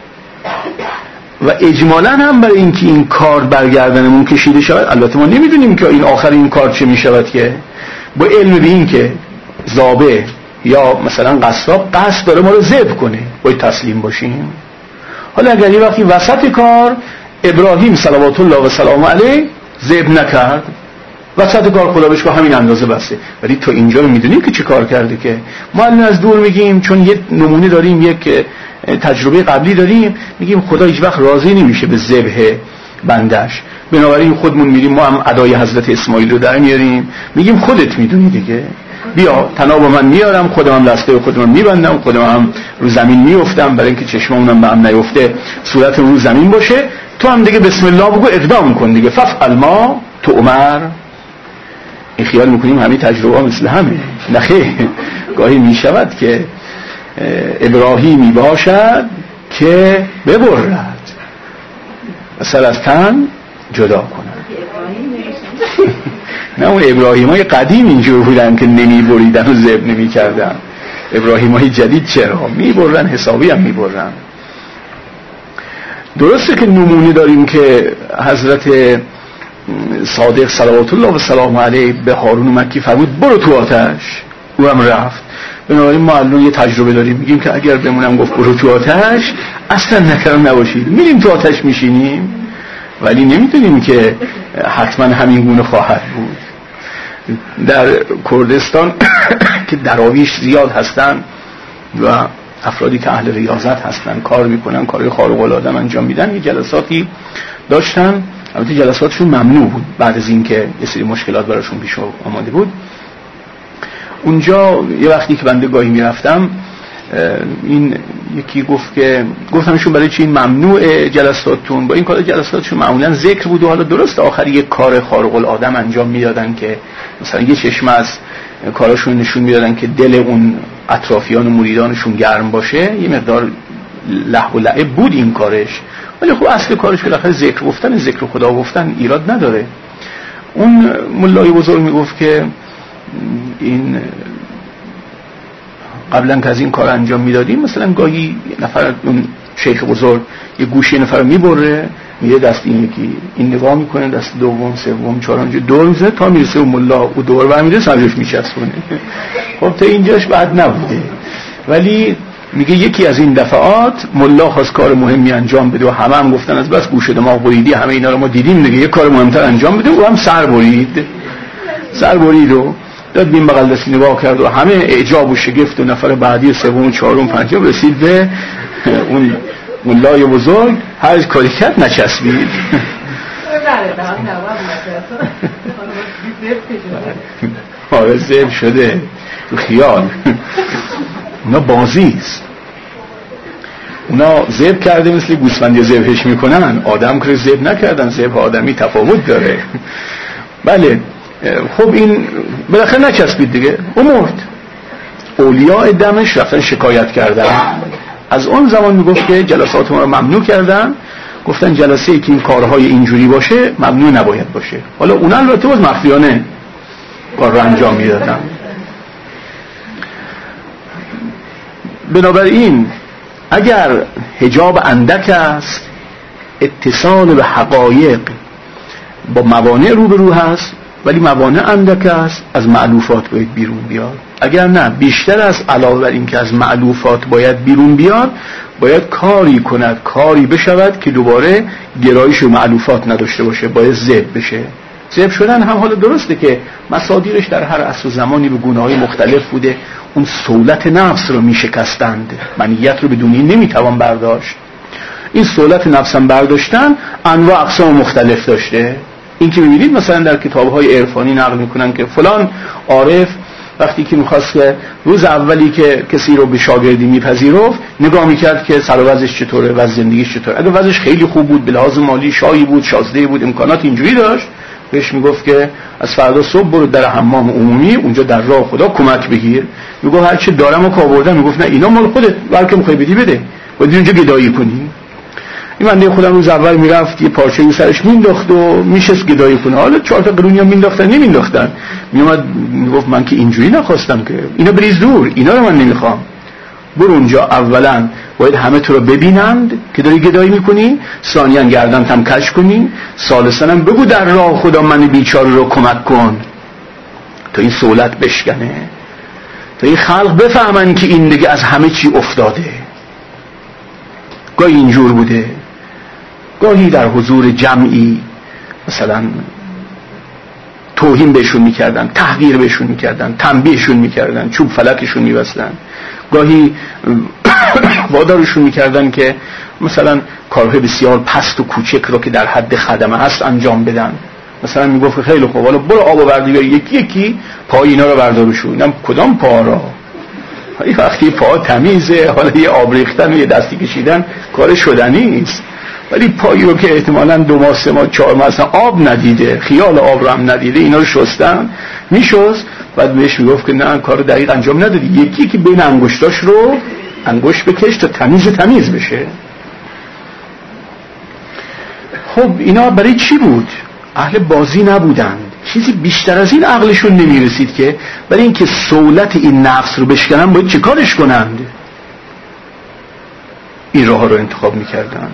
و اجمالاً هم برای اینکه این کار برگردنمون کشیده شود. البته ما نمیدونیم که این آخر این کار چه میشود، که با علم به این که ضابط یا مثلا قصاب قصد داره ما رو ذبح کنه باید تسلیم باشیم. حالا اگر یه وقتی وسط کار ابراهیم صلوات الله و سلام علیه ذبح نکرد، وسط کار خدا بهش با همین اندازه بسته، ولی تو اینجا رو میدونیم که چه کار کرده. که ما الان از دور میگیم چون یه نمونه داریم، یک تجربه قبلی داریم، میگیم خدا هیچ وقت راضی نمیشه به ذبح بندش. بنابراین خودمون میریم ما هم ادای حضرت اسماعیل رو در میاریم، میگیم خودت میدونی دیگه، بیا تناب من میارم، خودم هم لسته خودم میبندم، خودم هم رو زمین میافتم برای اینکه چشممونم به هم نیفته، صورت رو زمین باشه، تو هم دیگه بسم الله بگو اقدام کن دیگه، ففعل ما تؤمر. این خیال میکنیم همین تجربه مثل همه، نخیر، گاهی میشود که ابراهیمی باشد که ببرد و سر از تن جدا کند. نه اون ابراهیم های قدیم اینجور بودن که نمی بریدن و ذبح نمی کردن، ابراهیم های جدید چرا می برن، حسابی هم می برن. درسته که نمونه داریم که حضرت صادق صلوات الله و سلام علیه به هارون مکی فرمود برو تو آتش، او هم رفت. بنابراین ما الان یه تجربه داریم، میگیم که اگر بمونم گفت برو تو آتش اصلا نکرم نباشید، میریم تو آتش میشینیم، ولی نمیدونیم که حتما همین گونه خواهد بود. در کردستان که دراویش زیاد هستن و افرادی که اهل ریاضت هستن، کار میکنن، کارهای خارق العاده انجام میدن، یه جلساتی داشتن، البته جلساتشون ممنوع بود بعد از اینکه یه سری مشکلات براشون پیش آمده بود. اونجا یه وقتی که بنده گاهی میرفتم، این یکی گفت که گفتمشون برای چی این ممنوع جلساتتون؟ با این کار جلساتشون معمولا ذکر بود و حالا درست آخری یک کار خارق العاده انجام میدادن که مثلا یه چشمه از کاراشون نشون میدادن که دل اون اطرافیان و مریدانشون گرم باشه، یه مقدار لهو و لعب بود این کارش، ولی خب اصل کارش بالاخره ذکر گفتن، ذکر خدا گفتن ایراد نداره. اون ملای بزرگ میگفت که این قبلا که از این کار انجام میدادیم، مثلا گاهی نفر اون شیخ بزرگ یه گوشی نفر رو میبره، میره دست این یکی، این نگاه میکنه، دست دوم سوم چهارم دور میزنه تا میرسه اون ملا او دور برمیده سرش میچسبونه. خب تا اینجاش بعد نبوده، ولی میگه یکی از این دفعات ملا خواست کار مهمی انجام بده و همه هم گفتن از بس گوش دماغ بریدی، همه اینا رو ما دیدیم دیگه، یه کار مهمتر انجام بده، او هم سر برید سر برید و داد بین بغل دستی نگاه کرد و همه اعجاب و شگفت و نفر بعدی سوم و چهارم پنجم رسید به اون ملای بزرگ، هر کاری کرد نچسبید. آره ذبح شده تو خیال. اونا بازیست، اونا ذبح کرده مثل گوسفندی ذبحش میکنن، آدم که ذبح نکردن، ذبح آدمی تفاوت داره. بله خب این بالاخره نچسبید دیگه، او مرد. اولیاء دمش رفتن شکایت کردن، از اون زمان میگفت که جلسات ما رو ممنوع کردن، گفتن جلسه ای که این کارهای اینجوری باشه ممنوع نباید باشه. حالا اونا البته باز مخفیانه کار رو انجام میدادن. بنابراین اگر حجاب اندک است، اتصال به حقایق با موانع روبرو هست، ولی موانع اندک است، از معلوفات باید بیرون بیاد. اگر نه بیشتر از علاوه بر این که از معلوفات باید بیرون بیاد، باید کاری کند، کاری بشود که دوباره گرایش و معلوفات نداشته باشه، باید ذبح بشه. ذبح شدن هم حالا درسته که مصادیرش در هر عصر و زمانی به گونه‌های مختلف بوده، اون سولت نفس رو میشکستند، منیت رو بدونی نمیتوان برداشت. این سولت نفس هم برداشتن انواع اقسام مختلف داشته. این که می‌بینید مثلا در کتاب‌های عرفانی نقل می‌کنن که فلان عارف وقتی که می‌خواست که روز اولی که کسی رو به شاگردی میپذیرفت، نگاه می‌کرد که سر و وضعش چطوره، وضع زندگیش چطوره. اگه وضعش خیلی خوب بود، به لحاظ مالی شایی بود، شازده بود، امکانات اینجوری داشت، بهش میگفت که از فردا صبح برو در حمام عمومی، اونجا در راه خدا کمک بگیر. میگفت هر چی دارم و کاوردم. میگفت نه اینا مال خودت، هر میخوای بدی بده، باید اونجا گدایی کنی. این بنده خودم روز اول میرفت یه پارچه رو سرش مینداخت و میشست گدایی کنه. حالا چهار تا قرونیا مینداختن نمینداختن، میومد میگفت من که اینجوری نخواستم که، اینا بریز دور، اینا رو من نمیخوام. برو اونجا اولا باید همه تو رو ببینند که داری گدایی میکنی، ثانیاً گردن تم کش کنی، ثالثاً هم بگو در راه خدا من بیچاره رو کمک کن تا این سولت بشکنه، تا این خلق بفهمن که این دیگه از همه چی افتاده. گاهی اینجور بوده، گاهی در حضور جمعی مثلا توهین بهشون میکردن، تحقیر بهشون میکردن، تنبیهشون میکردن، چوب فلکشون میبستن، گاهی وادارشون میکردن که مثلا کارهای بسیار پست و کوچک رو که در حد خدمه هست انجام بدن. مثلا میگفت خیلی خوب حالا برو آب آوردی بیار، یکی یکی پای اینا رو بردار بشون. اینم کدام پا را؟ ولی وقتی پا تمیزه، حالا یه آب ریختن و یه دستی کشیدن کار شدنی نیست. ولی پایی رو که احتمالاً دو ماه سه ماه چهار ماه اصلا آب ندیده، خیال آب رو هم ندیده، اینا رو شستن میشست، بعد بهش میگفت که نه کار دقیق انجام ندادی، یکی که بین انگشتاش رو انگشت بکش تا تمیز تمیز بشه. خب اینا برای چی بود؟ اهل بازی نبودند، چیزی بیشتر از این عقلشون نمیرسید که برای اینکه سولت این نفس رو بشکنن باید چه کارش کنند. این راه رو انتخاب میکردن.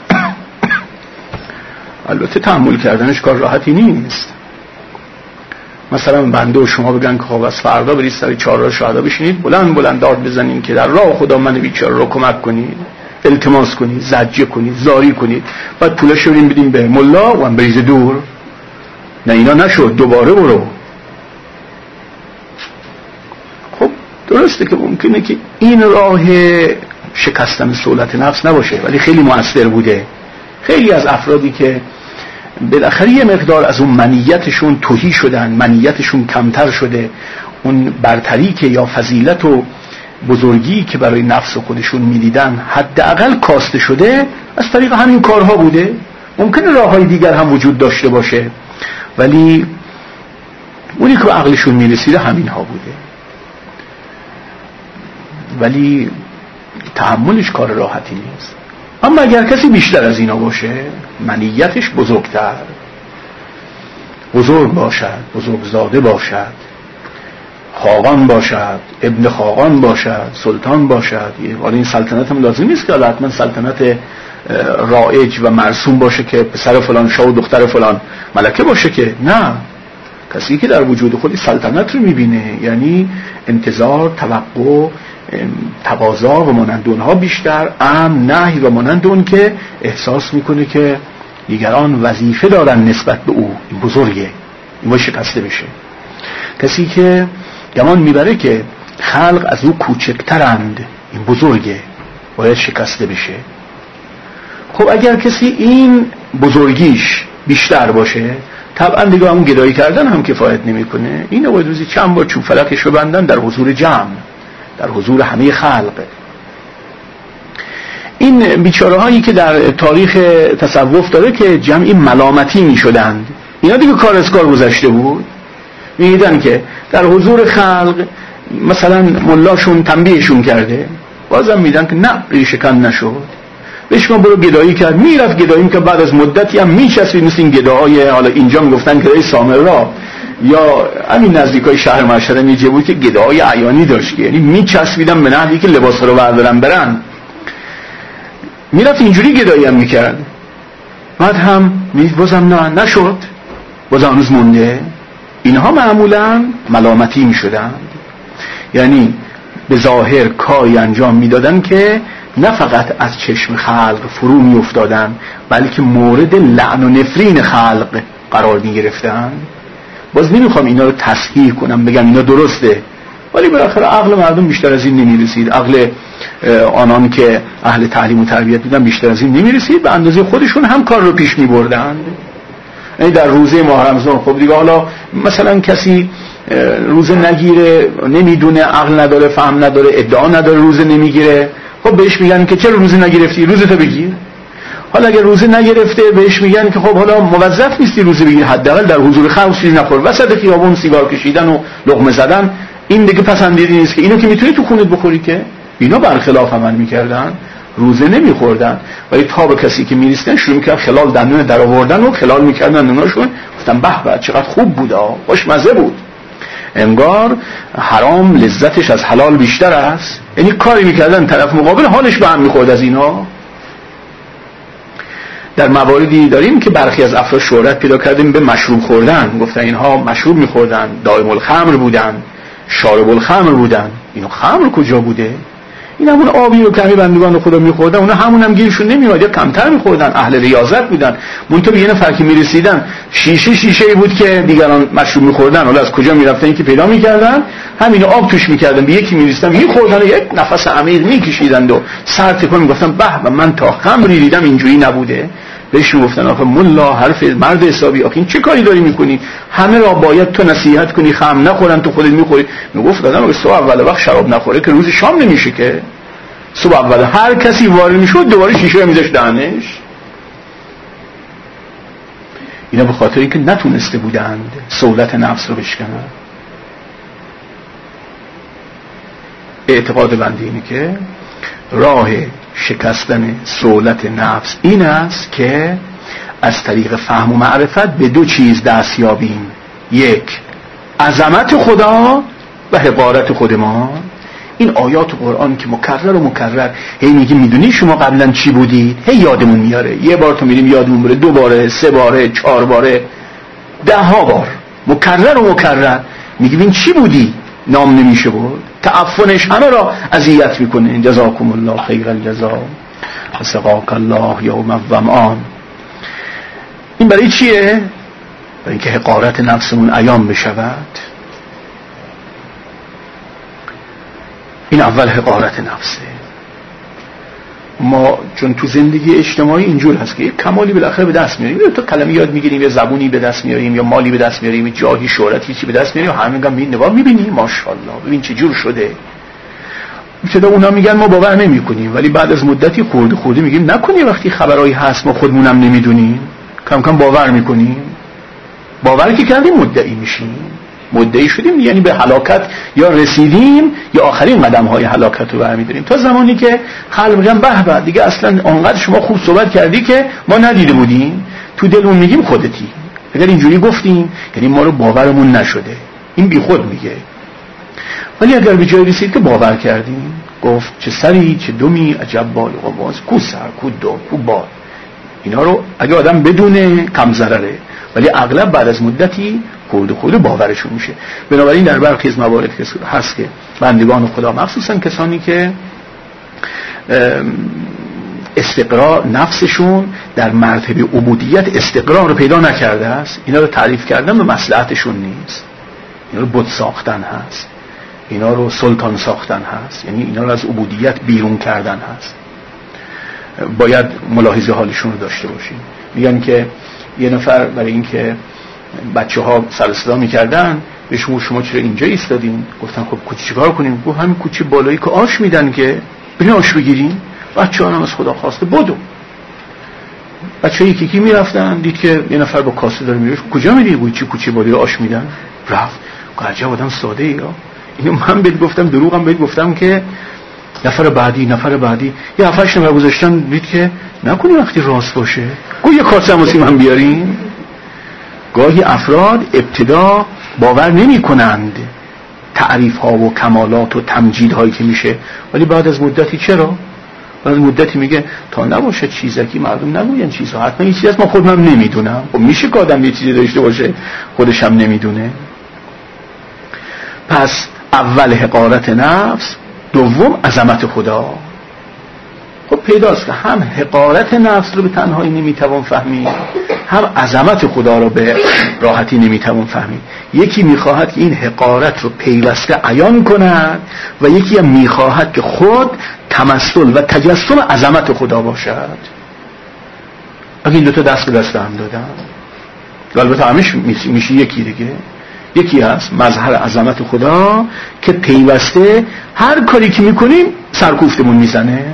البته تحمل کردنش کار راحتی نیست. مثلا بنده و شما بگن که خب از فردا برید سر چهارراه شهدا بشینید بلند بلند داد بزنین که در راه خدا من بیچاره رو کمک کنید، التماس کنید، زجه کنید، زاری کنید، بعد پولش رو بدیم به ملا و هم بریز دور. نه اینا نشد، دوباره برو. خب درسته که ممکنه که این راه شکستن سولت نفس نباشه، ولی خیلی مؤثر بوده. خیلی از افرادی که بالاخره یه مقدار از اون منیتشون تهی شدن، منیتشون کمتر شده، اون برتری که یا فضیلت و بزرگی که برای نفس خودشون میدیدن حداقل کاسته شده، از طریق همین کارها بوده. ممکنه راههای دیگر هم وجود داشته باشه، ولی اونی که عقلشون میرسیده همین ها بوده. ولی تحملش کار راحتی نیست. اما اگر کسی بیشتر از اینا باشه، منیتش بزرگتر، بزرگ باشد، بزرگزاده باشد، خاقان باشد، ابن خاقان باشد، سلطان باشد، ولی این سلطنت هم لازم نیست که حتما سلطنت رائج و مرسوم باشه که پسر فلان شاه و دختر فلان ملکه باشه، که نه، کسی که در وجود خودی سلطنت رو میبینه، یعنی انتظار، توقع، تقاضا و مانند اونها بیشتر، امن، نهی و مانند اون که احساس میکنه که دیگران وظیفه دارن نسبت به او، این بزرگه، این باید شکسته بشه. کسی که گمان میبره که خلق از او کوچکترند، این بزرگه، باید شکسته بشه. خب اگر کسی این بزرگیش بیشتر باشه، طبعا دیگه همون گدایی کردن هم کفایت نمیکنه. اینو باید روزی چند بار چوب فلکش رو بندن در حضور جمع، در حضور همه خلق. این بیچاره هایی که در تاریخ تصوف داره که جمعی ملامتی می شدند، اینا دیگه کار از کار گذشته بود. می دیدن که در حضور خلق مثلا ملاشون تنبیهشون کرده، بازم می دیدن که نه، ریشه کن نشد، بهش ما برو گدایی کرد، میرفت گدایی که بعد از مدتی هم میچسبید، مثل این گداهای حالا اینجا میگفتن گدای سامرا یا همین نزدیکای شهر مشهد میجه بود که گداهای عیانی داشت، یعنی میچسبیدن به نحوی که لباسا رو بردارن برن. میرفت اینجوری گدایی هم میکرد، بعد هم بازم نه نشد، بازم هنوز مونده. اینها معمولا ملامتی میشدن، یعنی به ظاهر کاری انجام میدادن که نه فقط از چشم خلق فرو می افتادن، بلکه مورد لعن و نفرین خلق قرار می گرفتن. باز نمیخوام اینا رو تصحیح کنم بگم اینا درسته، ولی بالاخره عقل مردم بیشتر از این نمی رسید، عقل آنان که اهل تعلیم و تربیت بودن بیشتر از این نمی رسید، به اندازه خودشون هم کار رو پیش می بردن. یعنی در روزه ماه رمضان خب دیگه حالا مثلا کسی روزه نگیره، نمیدونه، عقل نداره، فهم نداره، ادعا نداره، روزه نمیگیره، خب بهش میگن که چرا روزه نگرفتی؟ روزه بگیر. حالا اگه روزه نگرفته بهش میگن که خب حالا موظف نیستی روزه بگیر، حداقل در حضور خلق چیزی نخور، وسط خیابون سیگار کشیدن و لقمه زدن این دیگه پسندیده نیست، که اینو که میتونی تو خونت بخوری. که اینا برخلاف عمل میکردن، روزه نمیخوردن، ولی تا به کسی که میرسیدن شروع میکردن خلال دندون در آوردن و خلال میکردن اوناشون، گفتن به به چقدر خوب بود، خوشمزه بود، انگار حرام لذتش از حلال بیشتر است. یعنی کاری میکردن طرف مقابل حالش به هم میخورد از اینا. در مواردی داریم که برخی از افراد شهرت پیدا کردیم به مشروب خوردن، گفتن اینها مشروب میخوردن، دائم الخمر بودن، شارب الخمر بودن. اینو خمر کجا بوده؟ این همون آبی رو که همین بندگان خدا میخوردن، اونا همون هم گیرشون نمیاد یا کمتر میخوردن، اهل ریاضت بودن. منتها به یه نفر که میرسیدن شیشه شیشه ای بود که دیگران مشروب میخوردن، حالا از کجا میرفتن این که پیدا میکردن، همین آب توش میکردن، به یکی میرسیدن میخوردن و یک نفس عمیق میکشیدن و سر تکون میگفتن به من تا خمری دیدم اینجوری نبوده. بهش گفتن آخه ملا حرف مرد حسابی، آخه این چه کاری داری میکنی؟ همه را باید تو نصیحت کنی خم نخورن، تو خودت میخوری. میگفت دادم اگه صبح اول وقت شراب نخوره که روز شام نمیشه که. صبح اول هر کسی وارد میشد دوباره شیشه میذاشت دهنش. اینا به خاطر اینکه نتونسته بودند سهولت نفس رو بشکنن. اعتقاد بنده اینه که راه شکستن سهولت نفس این است که از طریق فهم و معرفت به دو چیز دست یابیم: یک، عظمت خدا و حقارت خود ما. این آیات قرآن که مکرر و مکرر هی میگیم میدونی شما قبلا چی بودید، هی یادمون میاره. یه بار تو میریم یادمون میره، دو باره، سه باره، چهار باره، ده ها بار مکرر و مکرر میگیم این چی بودی، نام نمیشه بود. تعفنش همه را اذیت میکنه. جزاکم الله خیر الجزا و سقاک الله یوم الظمآن. این برای چیه؟ برای اینکه حقارت نفسمون عیان بشود. این اول حقارت نفسه. ما چون تو زندگی اجتماعی اینجور هست که یک کمالی بالاخره به دست میاریم، تو کلمه یاد میگیریم، یا زبونی به دست میاریم، یا مالی به دست میاریم، یا جاهی شهرتی چی به دست میاریم، همه میگن ببین نگاه میبینی ماشاءالله ببین چه جور شده. ابتدا اونا میگن ما باور نمیکنیم، ولی بعد از مدتی خورده خورده میگیم نکنی وقتی خبرایی هست ما خودمونم نمیدونیم، کم کم باور میکنیم. باور که کردیم مدعی میشیم، مدعی شدیم یعنی به هلاکت یا رسیدیم یا آخرین قدم های هلاکت رو برمی‌داریم. تا زمانی که خلق میگن به به دیگه اصلا اونقدر شما خوب صحبت کردی که ما ندیده بودیم، تو دلمون میگیم خودتی. اگر اینجوری گفتیم یعنی ما رو باورمون نشده، این بی خود میگه. ولی اگر به جای رسید که باور کردیم، گفت چه سری چه دومی عجب بال و باز، کو سر کو دو کو بال، اینا رو اگه آدم بدونه کم ضرره، ولی اغلب بعد از مدتی خود خود باورشون میشه. بنابراین در برخی از موارد هست که بندگان خدا مخصوصا کسانی که استقرار نفسشون در مرتبه عبودیت استقرار رو پیدا نکرده است، اینا رو تعریف کردن به مصلحتشون نیست. اینا رو بت ساختن هست، اینا رو سلطان ساختن هست، یعنی اینا رو از عبودیت بیرون کردن هست. باید ملاحظه حالشون رو داشته باشیم. میگن که یه نفر برای اینکه بچه ها سر صدا میکردن به شما شما چرا اینجا ایستادین؟ گفتن خب کوچه چیکار کنیم؟ گفت همین کوچه بالایی که آش میدن که بریم آش بگیریم. بچه ها هم از خدا خواسته بدو. بچه ها یکی یکی میرفتن، دید که یه نفر با کاسه داره میره. کجا میری؟ گوی چی کوچه بالایی آش میدن؟ رفت. عجب آدم ساده ای ها. اینو من بهت گفتم، دروغم بهت گفتم که نفر بعدی نفر بعدی یه هفتش نفر گذاشتن، دید که نکنی وقتی راست باشه گوی یه کاسه هم من بیاریم. گاهی افراد ابتدا باور نمی کنند تعریف ها و کمالات و تمجید هایی که میشه، ولی بعد از مدتی چرا؟ بعد از مدتی میگه تا نباشه چیزکی مردم نگوین چیزها، حتما یه چیزی هست ما خودم نمیدونم. خب میشه که آدم یه چیزی داشته باشه خودش هم نمیدونه. پس اول حقارت نفس، دوم عظمت خدا. خب پیداست که هم حقارت نفس رو به تنهایی نمیتوان فهمید، هم عظمت خدا رو به راحتی نمیتوان فهمید. یکی میخواهد که این حقارت رو پیوسته عیان کند و یکی هم میخواهد که خود تمثل و تجسم عظمت خدا باشد. اگه این دوتا دست به دست هم دادن، البته همش میشه یکی دیگه. یکی هست مظهر عظمت خدا که پیوسته هر کاری که میکنیم سرکوفتمون میزنه،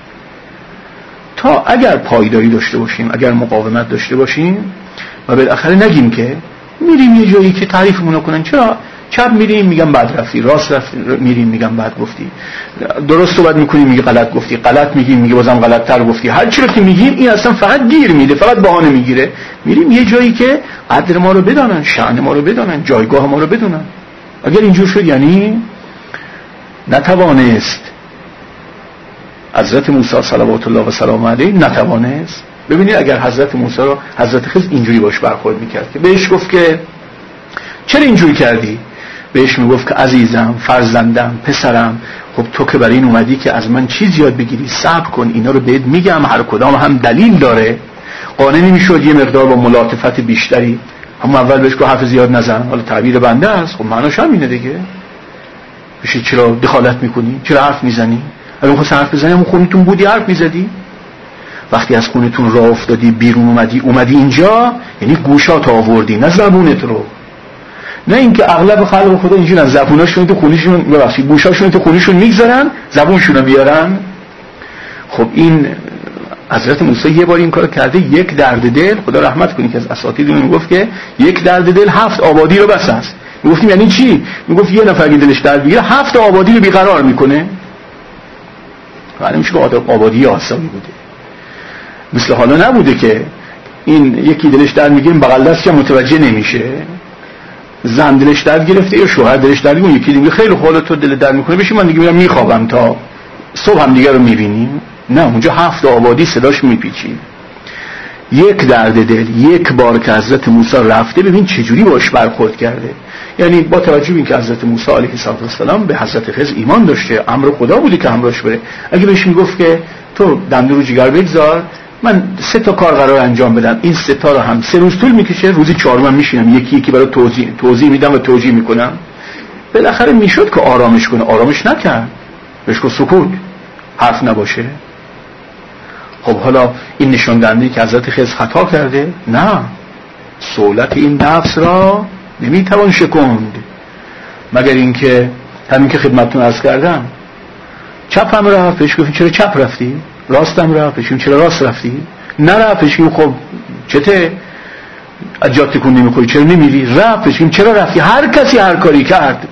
تا اگر پایداری داشته باشیم، اگر مقاومت داشته باشیم و بالاخره نگیم که میریم یه جایی که تعریفمون رو کنن، چرا چپ میریم میگم بد رفتی، راست رفتی میریم میگم بد گفتی، درست صحبت میکنیم میگه غلط گفتی، غلط میگیم میگه بازم غلط تر گفتی. هر چی رو که میگیم این اصلا فقط گیر میده، فقط بهانه میگیره. میریم یه جایی که قدر ما رو بدانن، شأن ما رو بدانن، جایگاه ما رو بدونن. اگر اینجور شد یعنی نتوانست حضرت موسی صلوات الله و سلام علیه نتوانست. ببینید اگر حضرت موسی رو حضرت خضر اینجوری باش برخورد میکرد که بهش گفت که چرا اینجوری کردی؟ بهش میگفت که عزیزم، فرزندم، پسرم، خب تو که برای این اومدی که از من چیز یاد بگیری، صبر کن، اینا رو بهت میگم، هر کدام هم دلیل داره. قانع نمیشد یه مقدار با ملاطفت بیشتری، اما اول بهش گفت حرف زیاد نزن، حالا تعبیر بنده است، خب معناش همینه دیگه. بشه چرا دخالت میکنی؟ چرا حرف میزنی؟ اگه می‌خواستی حرف بزنی همون خونتون بودی حرف میزدی. وقتی از خونتون راه افتادی بیرون اومدی اومدی اینجا، یعنی گوشات آوردی نه زبونت رو. نه اینکه اغلب خلق خدا اینجوریه، زبوناشون تو خونیشون، ببخشید گوشاشون تو خونیشون میگذارن، زبونشون رو بیارن. خب این حضرت موسی یه بار این کار کرده، یک درد دل، خدا رحمت کنه که از اساتیدمون میگفت که یک درد دل هفت آبادی رو بس است. میگفتیم یعنی چی؟ میگفت یه نفر که دلش درد بگیره هفت آبادی رو بیقرار میکنه. ولی میشه که آبادی آسانی بوده. مثل حالا نبوده که این یکی دلش درد میگیره بغل دستش متوجه نمیشه. زن دلش درد گرفته یا شوهر دلش درد گرفته، یکی دیگه خیلی خوب تو دل درد میکنه، بشین من دیگه میرم میخوابم تا صبح هم دیگه رو میبینیم. نه، اونجا هفت آبادی صداش میپیچید. یک درد دل یک بار که حضرت موسی رفته، ببین چجوری باش برخورد کرده. یعنی با توجه به اینکه حضرت موسی علیه السلام به حضرت خضر ایمان داشته، امر خدا بوده که همراهش بره، اگه بهش میگفت که تو دنده رو جگر بگذار، من سه تا کار قرار انجام بدم، این سه تا رو هم سه روز طول میکشه، روزی چهارم من میشینم یکی یکی برای توضیح توضیح میدم و توجیه میکنم، بالاخره میشد که آرامش کنه. آرامش نکرد، بهش گفت سکوت، حرف نباشه. خب حالا این نشان دهنده که حضرت خضر خطا کرده؟ نه، سهولت این نفس را نمیتوان شکند، مگر اینکه همین که خدمتتون عرض کردم، چپ هم رفت، بهش گفتیم چرا چپ رفتی؟ راستم رفت، بهش گفتیم چرا راست رفتی؟ نرفت، بهش گفتیم خب چته از جات تکون نمیخوری، چرا نمیری؟ رفت، بهش گفتیم چرا رفتی؟ هر کسی هر کاری کرد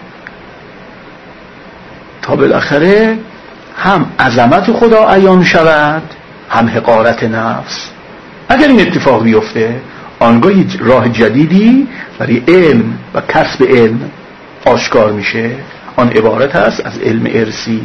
تا بالاخره هم عظمت خدا عیان شود، هم حقارت نفس. اگر این اتفاق بیفته، آنگاه راه جدیدی برای علم و کسب علم آشکار میشه. آن عبارت است از علم ارسی.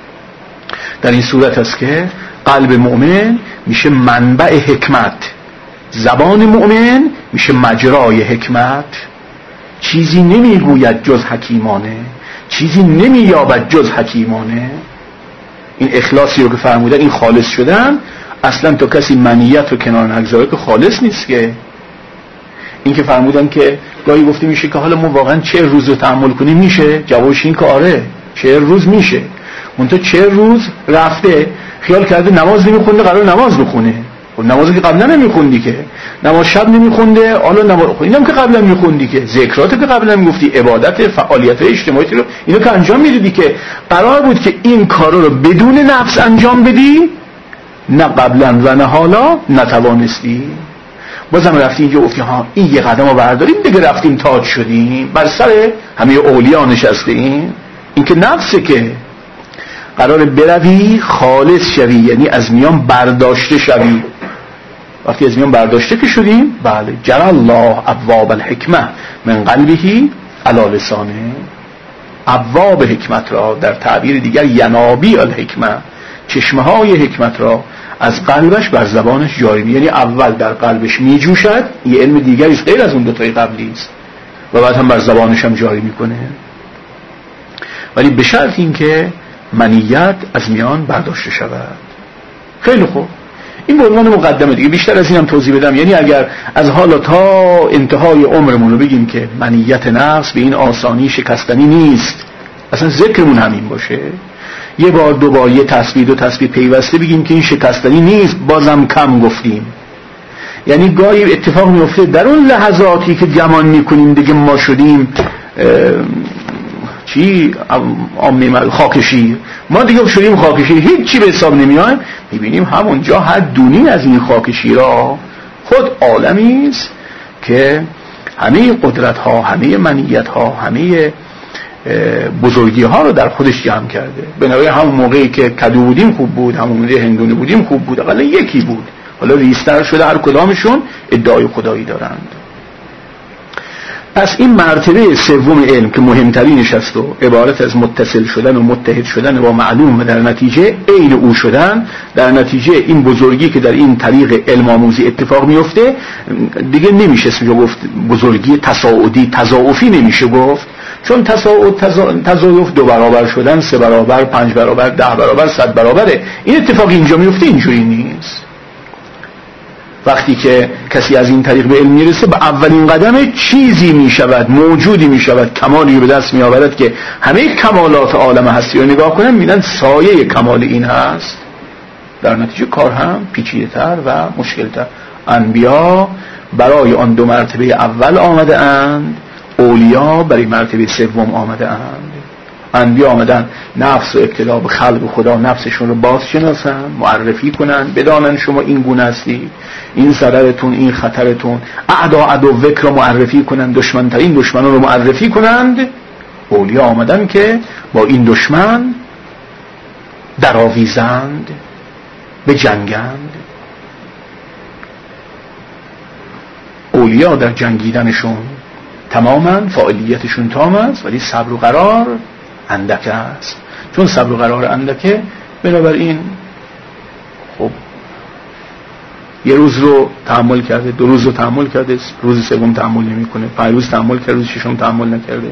در این صورت است که قلب مؤمن میشه منبع حکمت، زبان مؤمن میشه مجرای حکمت. چیزی نمیگوید جز حکیمانه، چیزی نمییابد جز حکیمانه. این اخلاصی رو که فرمودن، این خالص شدن، اصلا تا کسی منیت رو کنار نگذاره که خالص نیست. که این که فرمودن که گاهی گفته میشه که حالا ما واقعا چه روز رو تحمل کنیم، میشه؟ جوابش این که آره، چه روز میشه. منتها چه روز رفته خیال کرده نماز نمیخونده، قرار نماز بخونه. خب نمازی که قبلا نمیخوندی، که نماز شب نمیخونده، حالا نماز خب اینم که قبلا میخوندی، که ذکرات که قبلا میگفتی، عبادت، فعالیت اجتماعی رو اینو که انجام میدادی، که قرار بود که این کارا رو بدون نفس انجام بدی، نه قبلا و نه حالا نتوانستی. بازم رفتی اینجا گفتی ها این یه قدم رو برداریم دیگه، رفتیم تاج شدیم، بر سر همه اولیا نشستیم. این که نفسه که قرار بروی خالص شوی، یعنی از میان برداشته شوی. وقتی از میان برداشته که شدیم، بله، جرى الله ابواب الحکمه من قلبه علی لسانه. ابواب حکمت را، در تعبیر دیگر ینابیع الحکمه، چشمه های حکمت را از قلبش بر زبانش جاری می، یعنی اول در قلبش می جوشد، یه علم دیگری غیر از اون دوتای قبلی است، و بعد هم بر زبانش هم جاری میکنه، ولی به شرط این که منیت از میان برداشته شود. خیلی خوب، این به عنوان مقدمه دیگه، بیشتر از این هم توضیح بدم. یعنی اگر از حالا تا انتهای عمرمون رو بگیم که منیت نفس به این آسانی شکستنی نیست، اصلا ذکرمون همین باشه، یه بار دو بار یه تسبیح دو تسبیح پیوسته بگیم که این شکستنی نیست، بازم کم گفتیم. یعنی گاهی اتفاق میفته در اون لحظاتی که گمان میکنیم دیگه ما شدیم چی عامه خاکشیر، ما دیگه شدیم خاکشیر، هیچ چی به حساب نمیایم، میبینیم همونجا هر دونی از این خاکشیرها خود عالمی است که همه قدرت ها، همه منیت ها، همه بزرگی ها رو در خودش جمع کرده. بنابراین همون موقعی که کدو بودیم خوب بود، همون موقعی هندونه بودیم خوب بود، اقلا یکی بود، حالا ریستر شده، هر کدامشون ادعای خدایی دارند. پس این مرتبه سوم علم که مهمترینش است و عبارت از متصل شدن و متحد شدن با معلوم و در نتیجه عین او شدن، در نتیجه این بزرگی که در این طریق علم آموزی اتفاق میفته دیگه نمیشه اسمش گفت بزرگی تصاعدی تضاعفی نمیشه گفت، چون تساوت تضاعف دو برابر شدن، سه برابر، پنج برابر، ده برابر، صد برابره. این اتفاق اینجا میفته اینجوری نیست. وقتی که کسی از این طریق به علم میرسه، به اولین قدم چیزی میشود، موجودی میشود، کمالی به دست میآورد که همه کمالات عالم هستی رو نگاه کنن میبینن سایه کمال این هست. در نتیجه کار هم پیچیده‌تر و مشکل‌تر. انبیا برای آن دو مرتبه اول آمده اند، اولیا برای مرتبه سوم آمده اند. انبیا آمدن نفس و ابتلا به خلق خدا نفسشون رو باز شناسن، معرفی کنن، بدانن شما این گونه هستی، این ضررتون، این خطرتون، اعدا عدو وک رو معرفی کنن، دشمنترین دشمنان رو معرفی کنند. اولیا آمدن که با این دشمن درآویزند، به جنگند. اولیا در جنگیدنشون تماما فعالیتشون تام است، ولی صبر و قرار اندک است. چون صبر و قرار اندکه، بنابراین خب یه روز رو تحمل کرده، دو روز رو تحمل کرده، روز سوم تحمل نمیکنه، پنج روز تحمل کرده، روز ششم تحمل نکرده،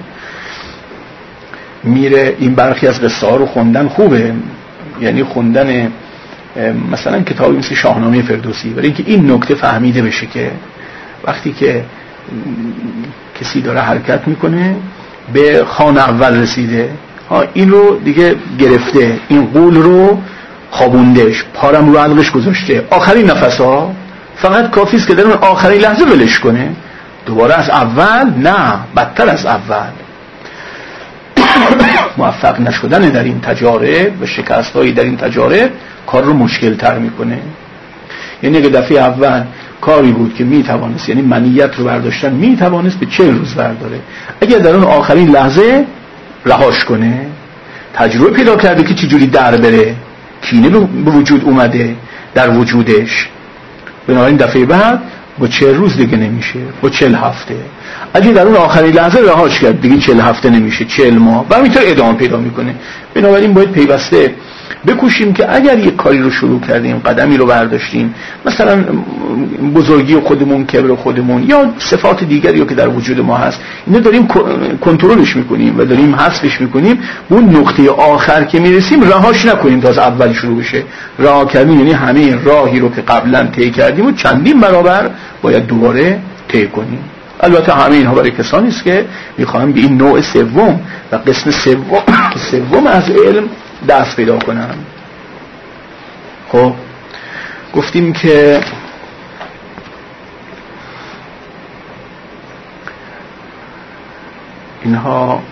میره. این برخی از قصه ها رو خوندن خوبه، یعنی خوندن مثلا کتابی مثل شاهنامه فردوسی، برای اینکه این نکته فهمیده بشه که وقتی که کسی داره حرکت میکنه به خان اول رسیده، ها این رو دیگه گرفته، این قول رو خوابوندش، پارم رو علقش گذاشته، آخرین نفس ها فقط کافی است که در اون آخرین لحظه ولش کنه، دوباره از اول، نه بدتر از اول. موفق نشدن در این تجارب و شکست هایی در این تجارب کار رو مشکل تر میکنه. یعنی اگه دفعه اول کاری بود که میتوانست، یعنی منیت رو برداشتن میتوانست به چهل روز برداره، اگر در اون آخرین لحظه رهاش کنه، تجربه پیدا کرده که چجوری در بره، کینه به وجود اومده در وجودش، بنابراین دفعه بعد با چهل روز دیگه نمیشه، با چهل هفته. اگه در اون آخرین لحظه رهاش کرد دیگه چهل هفته نمیشه، چهل ماه و همینطور ادامه پیدا میکنه. بنابراین باید پیوسته بکوشیم که اگر یک کاری رو شروع کردیم، قدمی رو برداشتیم، مثلا بزرگی خودمون، کبر خودمون یا صفات دیگری رو که در وجود ما هست، اینو داریم کنترلش میکنیم و داریم حذفش میکنیم، اون نقطه آخر که میرسیم رهاش نکنیم تا از اول شروع بشه. رها کردیم یعنی همه راهی رو که قبلا طی کردیم و چندین برابر باید دوباره طی کنیم. البته همه اینها برای کسانی است که میخواهم به این نوع سوم و قسم سوم سوم از علم دست پیدا کنن. خب گفتیم که اینها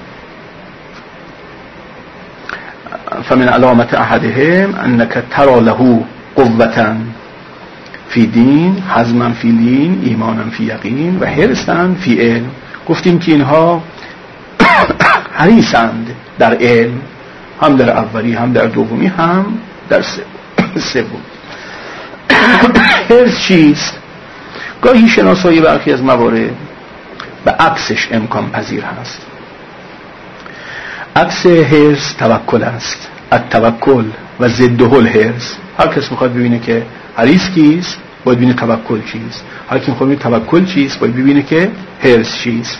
فمن علامت احدهم انک ترى له قوة فی دین، حزما فی لین، ایمانا فی یقین و حرصا فی علم. گفتیم که اینها حریصند در علم، هم در اولی، هم در دومی، هم در سوم. حرص چیست؟ گاهی شناسایی برخی از موارد به عکسش امکان پذیر هست. عکس حرص توکل است، التوکل و ضده الحرص. هر کس میخواد ببینه که حریص کیست باید ببینه توکل چیست، هر کی میخواد ببینه توکل چیست باید ببینه که حرص چیست.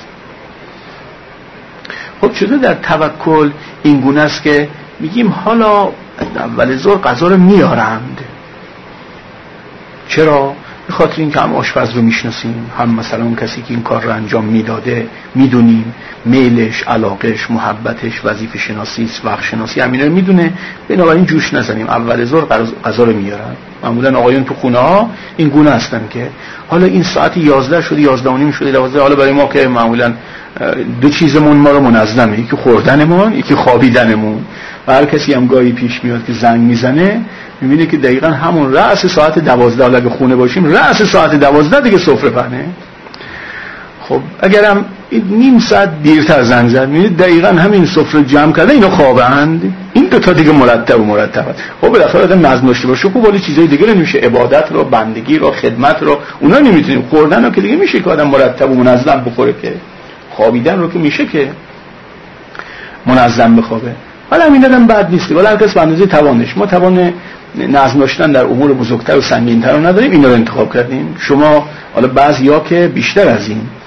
خب چطور در توکل این گونه است که میگیم حالا اول ظهر غذا رو میارند، چرا؟ به خاطر اینکه هم آشپز رو میشناسیم، هم مثلا اون کسی که این کار رو انجام میداده میدونیم، میلش، علاقش، محبتش، وظیفه شناسی، وقت شناسی، همینا رو میدونه، بنابراین جوش نزنیم اول ظهر غذا رو میارن. معمولا آقایون تو خونه ها این گونه هستن که حالا این ساعت یازده شده، یازده و نیم شده، دوازده، حالا برای ما که معمولا دو چیزمون ما رو منظمه، یکی خوردنمون، یکی خوابیدنمون. و هر کسی هم گاهی پیش میاد که زنگ میزنه میبینه که دقیقا همون رأس ساعت دوازده، حالا اگه خونه باشیم رأس ساعت دوازده دیگه سفره پهنه. خب اگرم نیم ساعت دیرتر زنگ زد میبینید دقیقا همین سفره جمع کرده اینا خوابند، این دو تا دیگه مرتب و مرتب. خب بالاخره آدم نظم داشته باشه. خب ولی چیزای دیگه رو نمیشه، عبادت رو، بندگی رو، خدمت رو، اونا نمیتونیم. خوردن رو که دیگه میشه که آدم مرتب و منظم بخوره، که خوابیدن رو که میشه که منظم بخوابه. حالا همین هم بد نیست، ولی هر کس به اندازه توانش. ما توان نظم داشتن در امور بزرگتر و سنگین‌تر رو نداریم، اینا رو انتخاب کردیم. شما حالا بعضیا که بیشتر از این،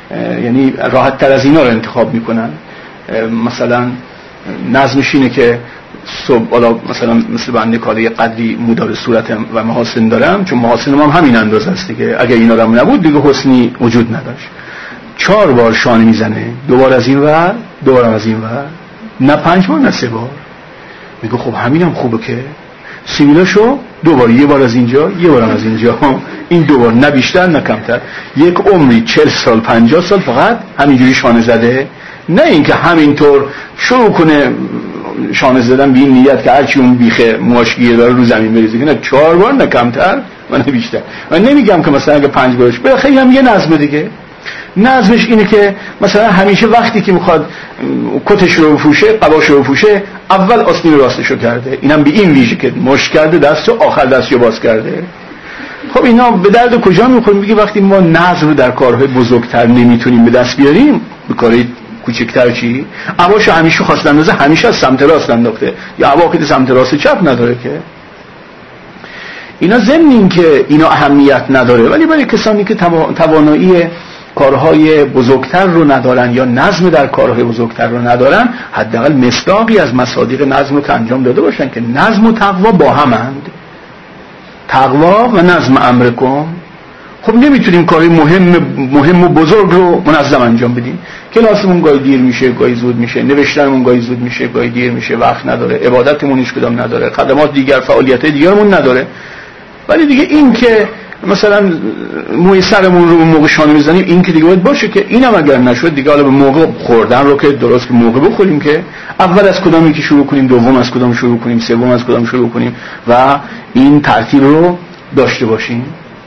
یعنی راحت تر از اینا رو انتخاب میکنن. مثلا نظمش اینه که صبح حالا مثلا مثل بنده کاله قدری مدار صورتم و محاسن دارم، چون محاسنم هم همین اندازه است دیگه، اگه اینا رو نبود دیگه حسنی وجود نداشت. چهار بار شانه میزنه، دوبار از این ور دوبار از این ور، نه پنج بار نه سه بار. میگه خب همینم خوبه که سیبیلاشو دوبار، یه بار از اینجا یه بار از اینجا، این دوبار، نه بیشتر نه کمتر. یک عمری چهل سال پنجاه سال فقط همینجوری شانه زده، نه اینکه همینطور شروع کنه شانه زدن به این نیت که هرچی اون بیخه مواشگیه داره رو زمین بریزه، نه چهار بار نه کمتر و نه بیشتر. من نمیگم که مثلا اگه پنج بارش بره خیلی هم یه نظم دیگه. نظمش اینه که مثلا همیشه وقتی که میخواد کتش رو بپوشه، قباش رو بپوشه، اول آستین راستش رو کرده، اینم به این ویژه که مشت کرده دستو، آخر دستو باز کرده. خب اینا به درد کجا میخوره؟ میگه وقتی ما نظم رو در کارهای بزرگتر نمیتونیم به دست بیاریم، به کارهای کوچکتر چی؟ عباشو همیشه خواستن اندازه همیشه از سمت راست انداخته، یا عبا که سمت راست چپ نداره که. اینا ضمن این که اینا اهمیت نداره، ولی برای کسانی که توانایی کارهای بزرگتر رو ندارن یا نظم در کارهای بزرگتر رو ندارن، حداقل مصداقی از مصادیق نظم رو که انجام داده باشن که نظم و تقوا با همند. تقوا و نظم امر کن. خب نمیتونیم کاری مهم مهم و بزرگ رو منظم انجام بدیم. کلاسمون گاهی دیر میشه، گاهی زود میشه، نوشتنمون گاهی زود میشه، گاهی دیر میشه، وقت نداره، عبادتمون هیچ کدام نداره، خدمات دیگر، فعالیت دیگرمون نداره. ولی دیگه این که مثلا موی سرمون رو به موقع شانه میزنیم، این که دیگه باید باشه که اینم اگر نشد دیگه حالا به موقع خوردن رو که درست به موقع بخوریم، که اول از کدام یکی شروع کنیم، دوم از کدام شروع کنیم، سوم از کدام شروع کنیم و این ترتیب رو داشته باشیم.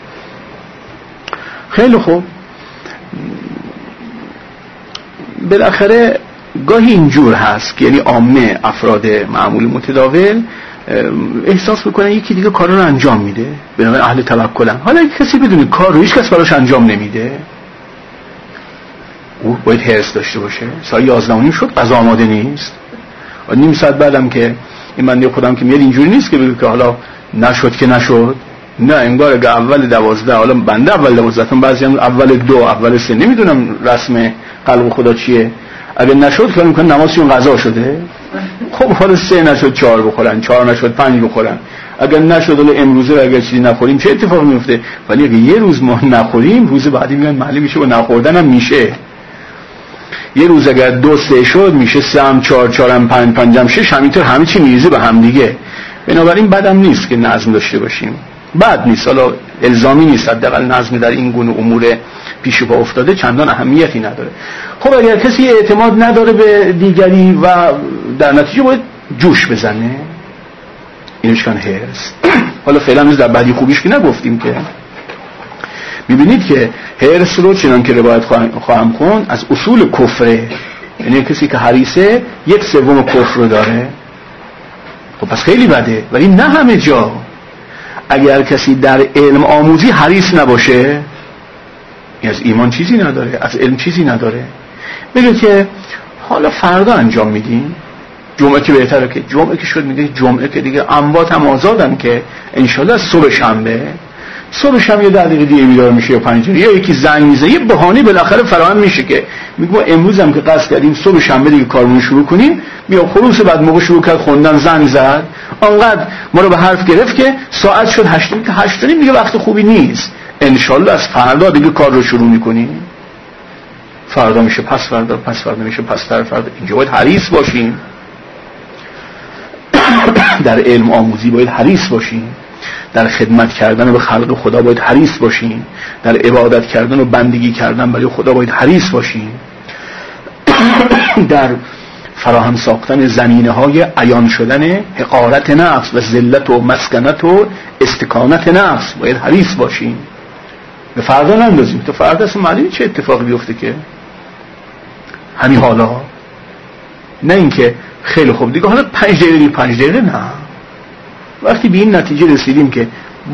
خیلی خوب. بالاخره گاهی اینجور هست که یعنی عامه افراد معمول متداول احساس میکنن یکی دیگه کار رو انجام میده، به نام اهل توکلن. حالا اگه کسی بدونه کار رو هیچ کس براش انجام نمیده، او باید حرص داشته باشه. ساعت یازده و نیم شد، غذا آماده نیست، و نیم ساعت بعدم که این بنده خودم که میاد اینجوری نیست که بگه که حالا نشد که نشد. نه، انگار اگه اول دوازده، حالا بنده اول دوازده، بعضی هم اول دو، اول سه، نمیدونم رسم قلب خدا چیه، اگه نشد که میگن نمازشون قضا شده. خب حالا سه نشد چهار بخورن، چهار نشد پنج بخورن، اگر نشد حالا امروزه اگر چیزی نخوریم چه اتفاقی میفته؟ ولی اگه یه روز ما نخوریم، روز بعدی میاد معلوم میشه و نخوردن هم میشه. یه روز اگر دو سه شد میشه سه هم چهار، چهار هم پنج، پنج هم شش، همینطور همه چی میریزه به هم دیگه. بنابراین بدم نیست که نظم داشته باشیم، بد نیست، حالا الزامی نیست، حداقل نظم در این گونه امور پیش پا افتاده چندان اهمیتی نداره. خب اگر کسی اعتماد نداره به دیگری و در نتیجه باید جوش بزنه، اینش کن هرس. حالا فعلا نیز در بعدی خوبیش که نگفتیم که میبینید که هرس رو چنان که روایت خواهم خوند از اصول کفره، یعنی کسی که حریصه یک سوم کفر رو داره. خب پس خیلی بده، ولی نه همه جا. اگر کسی در علم آموزی حریص نباشه، از ایمان چیزی نداره، از علم چیزی نداره. بگه که حالا فردا انجام میدیم، جمعه که بهتره، که جمعه که شد میگه جمعه که دیگه انبات هم آزادن که انشالله صبح شنبه، صبح شنبه یه ده دقیقه دیگه بیدار میشه یا پنج دقیقه، یا یکی زنگ میزنه، یه بهانه بالاخره فراهم میشه که میگه ما امروز هم که قصد کردیم صبح شنبه دیگه کارمون شروع کنیم، میام خروس بعد موقع شروع کرد خوندن زنگ زد، انقدر ما رو به حرف گرفت که ساعت شد هشت که هشت دیگه وقت خوبی نیست، انشالله از فردا دیگه کار رو شروع میکنیم. فردا میشه پس فردا، پس فردا میشه پس فردا. اینجا باید حریص باشیم، در علم آموزی باید حریص باشیم، در خدمت کردن به خلق خدا باید حریص باشیم، در عبادت کردن و بندگی کردن برای خدا باید حریص باشیم، در فراهم ساختن زمینه های عیان شدن حقارت نفس و ذلت و مسکنت و استکانت نفس باید حریص باشیم. به فردا نندازیم تو فردا اصلا معلومه چه اتفاقی بیفته که همین حالا، نه اینکه خیلی خوب دیگه حالا پنج دقیقه پنج دقیقه نه. وقتی به این نتیجه رسیدیم که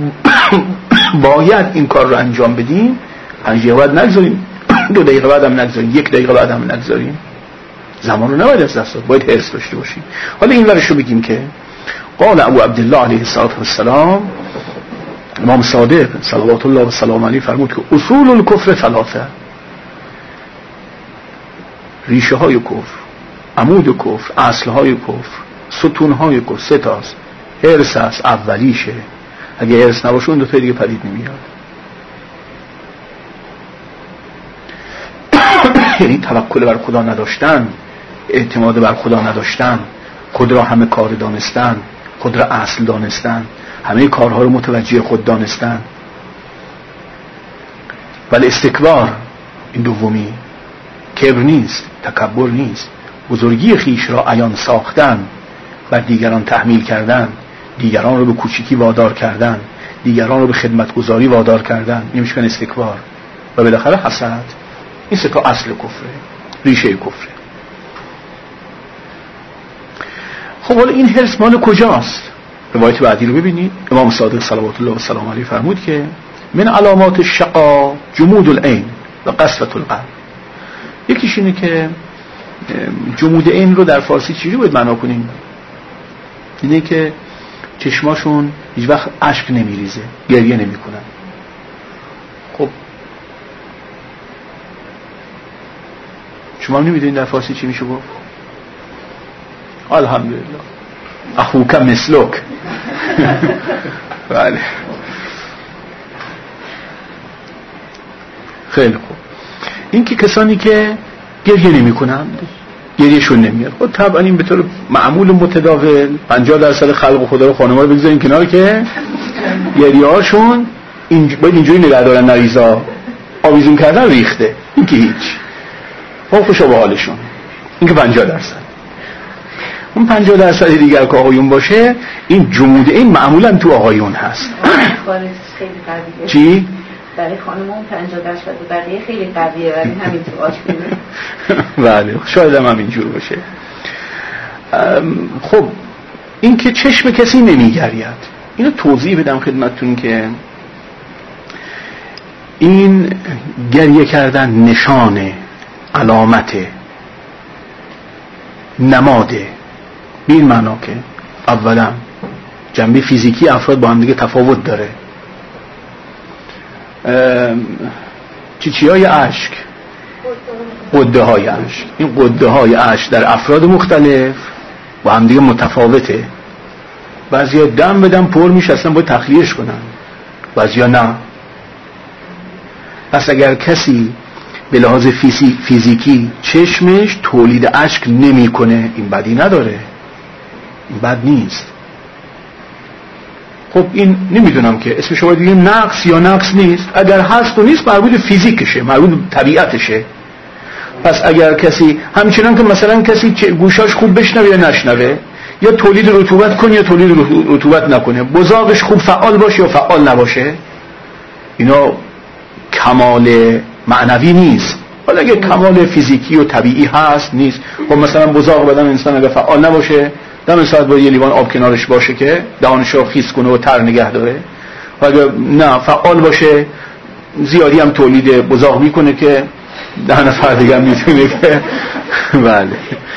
باید این کار رو انجام بدیم، پنج دقیقه بعد نگذاریم، دو دقیقه بعد هم نگذاریم، یک دقیقه بعد هم نگذاریم. زمان رو نباید از دست داد، باید حرص داشته باشیم. حالا این ورش رو بگیم که قال ابو عبدالله علیه السلام، امام صادق صلوات الله و سلام علیه فرمود که اصول الکفر ثلاثه، ریشه های کفر، عمود کفر، اصل های کفر، ستون های کفر سه تاست. حرص هست، اولیشه. اگه حرص نباشه اون دو تا دیگه پدید نمیاد. یعنی توکل بر خدا نداشتن، اعتماد بر خدا نداشتن، خود را همه کار دانستن، خود را اصل دانستن، همه کارها رو متوجه خود دانستن. ولی استکبار، این دومی، کبر نیست، تکبر نیست، بزرگی خیش را عیان ساختن، بر دیگران تحمیل کردن، دیگران رو به کوچیکی وادار کردن، دیگران رو به خدمتگزاری وادار کردن، این میشه استکبار. و بالاخره حسد. این سه تا اصل کفره، ریشه کفره. خب حالا این حرص مال کجاست؟ روایت بعدی رو ببینید. امام صادق صلوات الله و سلام علیه فرمود که من علامات الشقا جمود العین و قسوة القلب. یکیش اینه که جمود عین رو در فارسی چجوری باید معنا کنیم؟ اینه که چشماشون هیچ وقت اشک نمیریزه، گریه نمیکنن. خب شما نمیدونید در فارسی چی میشه گفت؟ الحمدلله اخوک مثلک. بله خیلی خوب. این که کسانی که گریه نمی کنند، گریهشون نمیاد. خب طبعا این به طور معمول متداول پنجاه درصد خلق خدا رو خانم‌ها رو بگذارین کنار که گریه هاشون این باید اینجوری نگه دارن، نریزا آویزون کردن ریخته، این که هیچ. خب خوشا به حالشون. این که پنجاه درصد. اون پنجاه درصد دیگر که آقایون باشه، این جمود این معمولا تو آقایون هست. خیلی قویه. چی؟ برای خانمون پنجاه درصد و بقیه خیلی قویه، ولی همین تو آشپینه. بله شاید هم همینجور باشه. خب این که چشم کسی نمیگرید، اینو توضیح بدم خدمتتون که این گریه کردن نشانه، علامته، نماده. به این معنا که اولا جنبه فیزیکی افراد با هم دیگه تفاوت داره. چیچی های عشق، قده های عشق، این قده های عشق در افراد مختلف با هم دیگه متفاوته. بعضی ها دم به دم پر میشه، اصلا باید تخلیهش کنن، بعضی ها نه. پس اگر کسی به لحاظ فیزیکی چشمش تولید اشک نمی کنه، این بدی نداره، این بد نیست. خب این نمیدونم که اسمش باید بگیم نقص یا نقص نیست. اگر هست و نیست مربوط به فیزیکشه، مربوط به طبیعتشه. پس اگر کسی همچنان که مثلا کسی گوشاش خوب بشنوه یا نشنوه، یا تولید رطوبت کنه یا تولید رطوبت نکنه، بزاقش خوب فعال باشه یا فعال نباشه، اینا کمال معنوی نیست. حالا اگه کمال فیزیکی و طبیعی هست نیست، خب مثلا بزاق بدن انسان اگه فعال نباشه، دم ساعت باید یه لیوان آب کنارش باشه که دهانش رو خیس کنه و تر نگه داره. و اگه نه فعال باشه، زیادی هم تولید بزاق میکنه که ده نفر دیگه میتونه که بله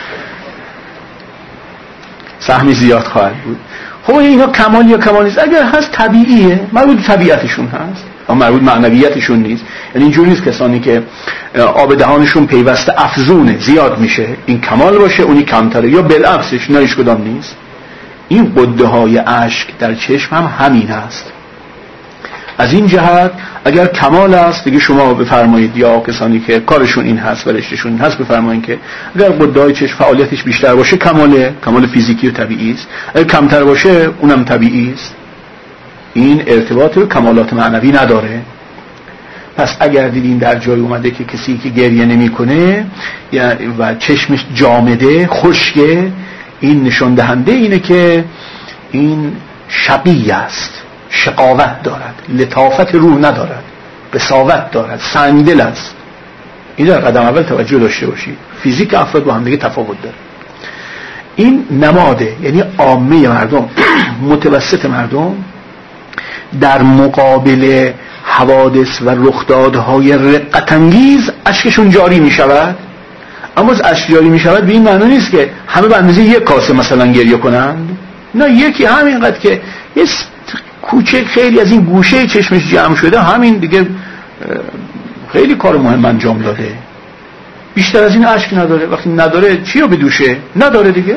سهمی زیاد خواهد بود. خب اینا کمال یا کمال نیست. اگر هست طبیعیه، مربوط به طبیعتشون هست، اما مربوط معنویتشون نیست. یعنی اینجوری نیست کسانی که آب دهانشون پیوسته افزونه زیاد میشه این کمال باشه، اونی کمتره، یا بالعکسش، نه هیچ کدام نیست. این قده های اشک در چشم هم همین هست. از این جهت اگر کمال است دیگه شما بفرمایید، یا کسانی که کارشون این هست و رشتهشون این هست بفرمایید که اگر قده های چشم فعالیتش بیشتر باشه کماله، کمال فیزیکی و طبیعی است. اگر کمتر باشه اونم طبیعی است. این ارتباط به کمالات معنوی نداره. پس اگر دیدین در جای اومده که کسی که گریه نمیکنه و چشمش جامده، خشکه، این نشان دهنده اینه که این شقی است، شقاوت دارد، لطافت روح ندارد، قساوت دارد، سنگدل است. این در قدم اول توجه داشته باشید. فیزیک افراد با هم دیگه تفاوت داره. این نماده، یعنی عامه مردم، متوسط مردم در مقابل حوادث و رخدادهای رقت انگیز اشکشون جاری می شود. اما از اشک جاری می شود به این معنی نیست که همه به اندازه یک کاسه مثلا گریه کنند. نه، یکی همینقدر که یه کوچک خیلی از این گوشه چشمش جمع شده، همین دیگه خیلی کار مهم انجام داده. بیشتر از این اشک نداره. وقتی نداره چی رو بدوشه؟ نداره دیگه.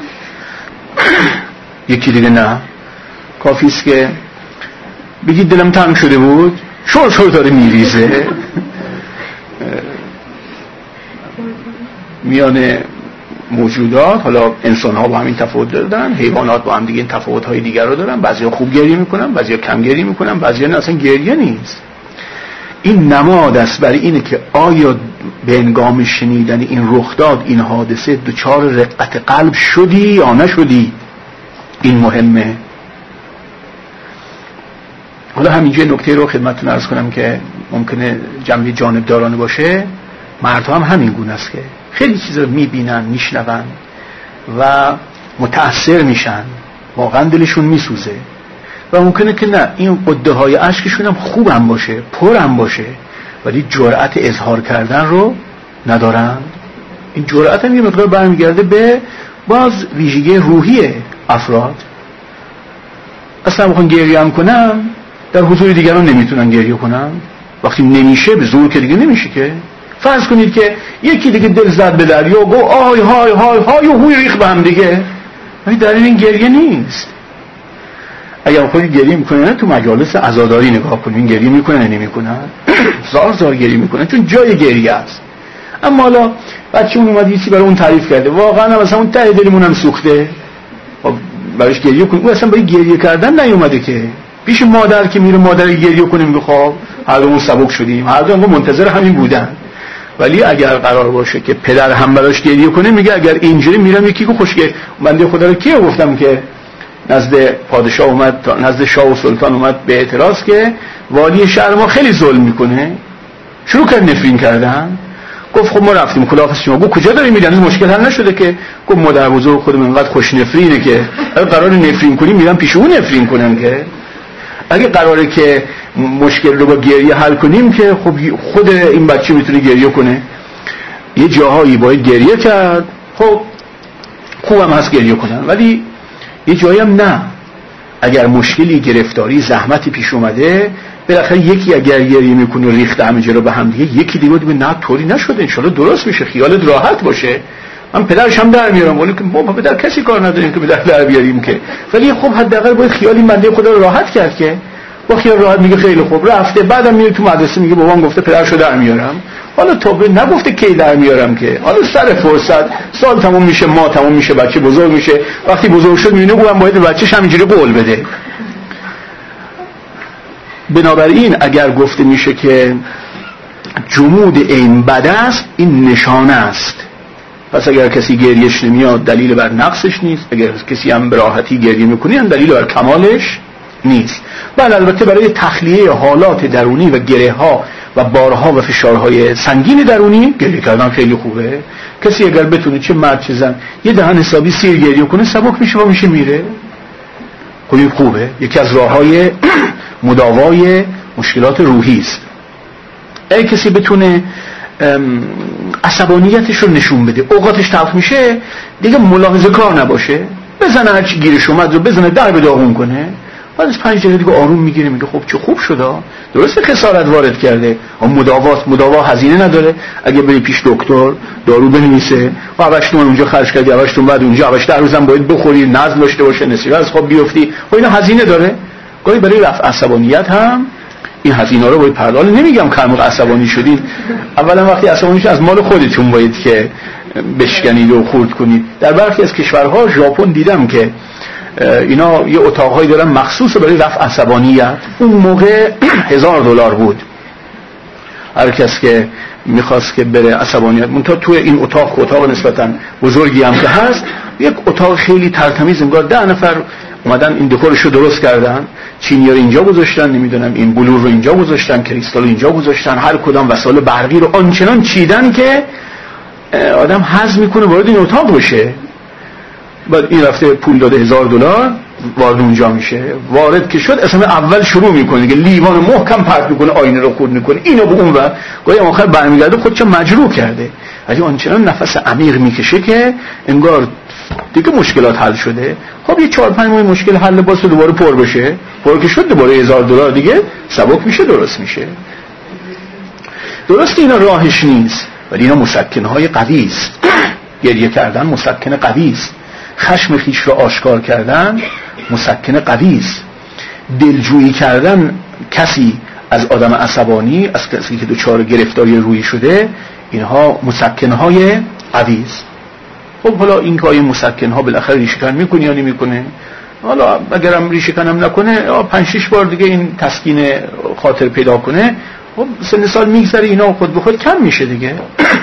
یکی دیگه نه، کافی است که بگید دلم تنگ شده بود، شور شور داره میریزه. میان موجودات، حالا انسان ها با همین تفاوت دارن، حیوانات با هم دیگه این تفاوت های دیگر رو دارن، بعضیا خوب گریه میکنن، بعضیا کم گریه میکنن، بعضیا نه اصلا گریه نیست. این نماد است برای اینه که آیا به هنگام شنیدن این رخ داد، این حادثه، دچار رقت قلب شدی یا نشدی؟ این مهمه. حالا همینجا نکته رو خدمتتون عرض کنم که ممکنه جنبه جانبدارانه باشه. مردها هم همین گونه است که خیلی چیزا رو میبینن، میشنون و متأثر میشن، واقعا دلشون میسوزه و ممکنه که نه این قده های اشکشون هم خوب هم باشه، پر هم باشه، ولی جرأت اظهار کردن رو ندارن. این جرأت هم یه مقدار برمیگرده به باز ویژگی روحی افراد. اصلا بخوان گریه هم کنم در حضور دیگران نمیتونن گریه کنن. وقتی نمیشه به زور که دیگه نمیشه که. فرض کنید که یکی دیگه دل زد به دریا و گفت آی های های های و هوی ریخ به هم دیگه، ولی در این گریه نیست. اگر خودی گریه میکنن تو مجالس عزاداری نگاه کنین، گریه میکنن نمیکنن؟ زار زار گریه میکنن چون جای گریه است. اما حالا بچه اون اومد یکی برای اون تعریف کرده، واقعا مثلا اون ته دلمون هم سوخته، براش گریه کنیم. اون اصلا برای گریه کردن نیومده که. پیش مادر که میره مادر گریه کنه میگه خب هر دومون سبک شدیم، هر دومون منتظر همین بودن. ولی اگر قرار باشه که پدر هم براش گریه کنه میگه اگر اینجوری میرم یکی که خوشگه بنده خدا رو کیه گفتم که نزد پادشاه اومد، نزد شاه و سلطان اومد به اعتراض که والی شهر ما خیلی ظلم میکنه، شروع کرد نفرین کردن. گفت خب ما رفتیم خداحافظ شما. گفت کجا داری میری؟ مشکل حل نشده که؟ گفت مادر بزرگ خودم انقدر خوش نفرینه که اگه قراره نفرین کنیم میرم پیش اون نفرین کنم. که اگه قراره که مشکل رو با گریه حل کنیم که خب خود این بچه میتونه گریه کنه. یه جاهایی باید گریه کرد، خب خوبم هست گریه کنن، ولی یه جایی هم نه. اگر مشکلی، گرفتاری، زحمتی پیش اومده، بالاخره یکی اگر گریه میکنه ریخته همه جا رو به هم دیگه، یکی دیگه دیگه نه طوری نشده، انشالله درست میشه، خیالت راحت باشه. من پدرش هم در میارم، ولی که ما پدر کسی کار نداریم که پدر در بیاریم که، ولی خب حداقل باید خیالی بنده خدا رو راحت کرد که با خیال راحت میگه خیلی خوب رفته. بعدم میره تو مدرسه میگه بابام گفته پدرشو در میارم. حالا تو به نگفته کی در میارم که، حالا سر فرصت سال تموم میشه، ما تموم میشه، بچه بزرگ میشه. وقتی بزرگ شد میبینه اونم باید بچه‌ش همینجوری قول بده. بنابراین اگر گفته میشه که جمود این بد است، این نشانه است. پس اگر کسی گریهش نمیاد دلیل بر نقصش نیست، اگر کسی هم به راحتی گریه میکنه هم دلیل بر کمالش نیست. بله البته برای تخلیه حالات درونی و گره ها و بارها و فشارهای سنگین درونی گریه کردن خیلی خوبه. کسی اگر بتونه چه مرد چه زن یه دهن حسابی سیر گریه کنه سبک میشه و میشه میره، خیلی خوبه. یکی از راههای مداوای مشکلات روحی است. اگه کسی بتونه عصبانیتش رو نشون بده، اوقاتش تلخ میشه دیگه ملاحظه کار نباشه، بزنه هرچی گیرش اومد رو بزنه در به داغون کنه، بعد از پنج دقیقه دیگه آروم میگیره میگه خب چه خوب شده، درسته خسارت وارد کرده، اما مداوات مداوا هزینه نداره. اگه بری پیش دکتر دارو بنویسه و هشت تومن اونجا خرج کردی، هشت تومن بعد اونجا هشت روزم باید بخوری، نزل داشته باشه، نصیب از خواب بیفتی، و اینا هزینه داره. گاهی برای رفع عصبانیت هم این هزینه رو باید پرداخت. نمیگم کم عصبانی شدین، اولا وقتی عصبانی شدین از مال خودتون باید که بشکنید و خورد کنید. در برخی از کشورها ژاپن دیدم که اینا یه اتاقهایی دارن مخصوص برای رفع عصبانیت. اون موقع هزار دلار بود هر کس که میخواست که بره عصبانیت. منتها توی این اتاق اتاق نسبتا بزرگی هم که هست، یک اتاق خیلی ترتمیز، انگار ده نفر اومدن این دکورش رو درست کردن، چینی رو اینجا گذاشتن، نمیدونم این بلور رو اینجا گذاشتن، کریستال رو اینجا گذاشتن، هر کدام وسایل برقی رو آنچنان چیدن که آدم هضم میکنه وارد این اتاق بشه. بعد این رفته پول داده هزار دلار وارد اونجا میشه. وارد که شد اصلا اول شروع میکنه که لیوان محکم پرت میکنه، آینه رو خورد میکنه، اینو به اون و گاهی آخر برمیگرده خودش مجروح کرده. ولی آنچنان نفس عمیق میکشه که انگار دیگه مشکلات حل شده. خب یه چهار پنج ماه مشکل حل باشه، دوباره پر بشه، پر که شد دوباره هزار دلار دیگه سبک میشه، درست میشه. درست اینا راهش نیست، ولی اینا مسکنهای قوی است. گریه کردن مسکن قوی است، خشم خیش را آشکار کردن مسکن قوی است، دلجویی کردن کسی از آدم عصبانی، از کسی که دچار گرفتاری روحی شده، اینها مسکنهای قوی است. خب حالا این که آیا مسکنها بالاخره ریشه‌کن میکنه یا نمیکنه؟ حالا اگرم ریشه‌کن هم نکنه پنج شش بار دیگه این تسکین خاطر پیدا کنه، خب سن سال میگذره اینا خود به خود کم میشه دیگه.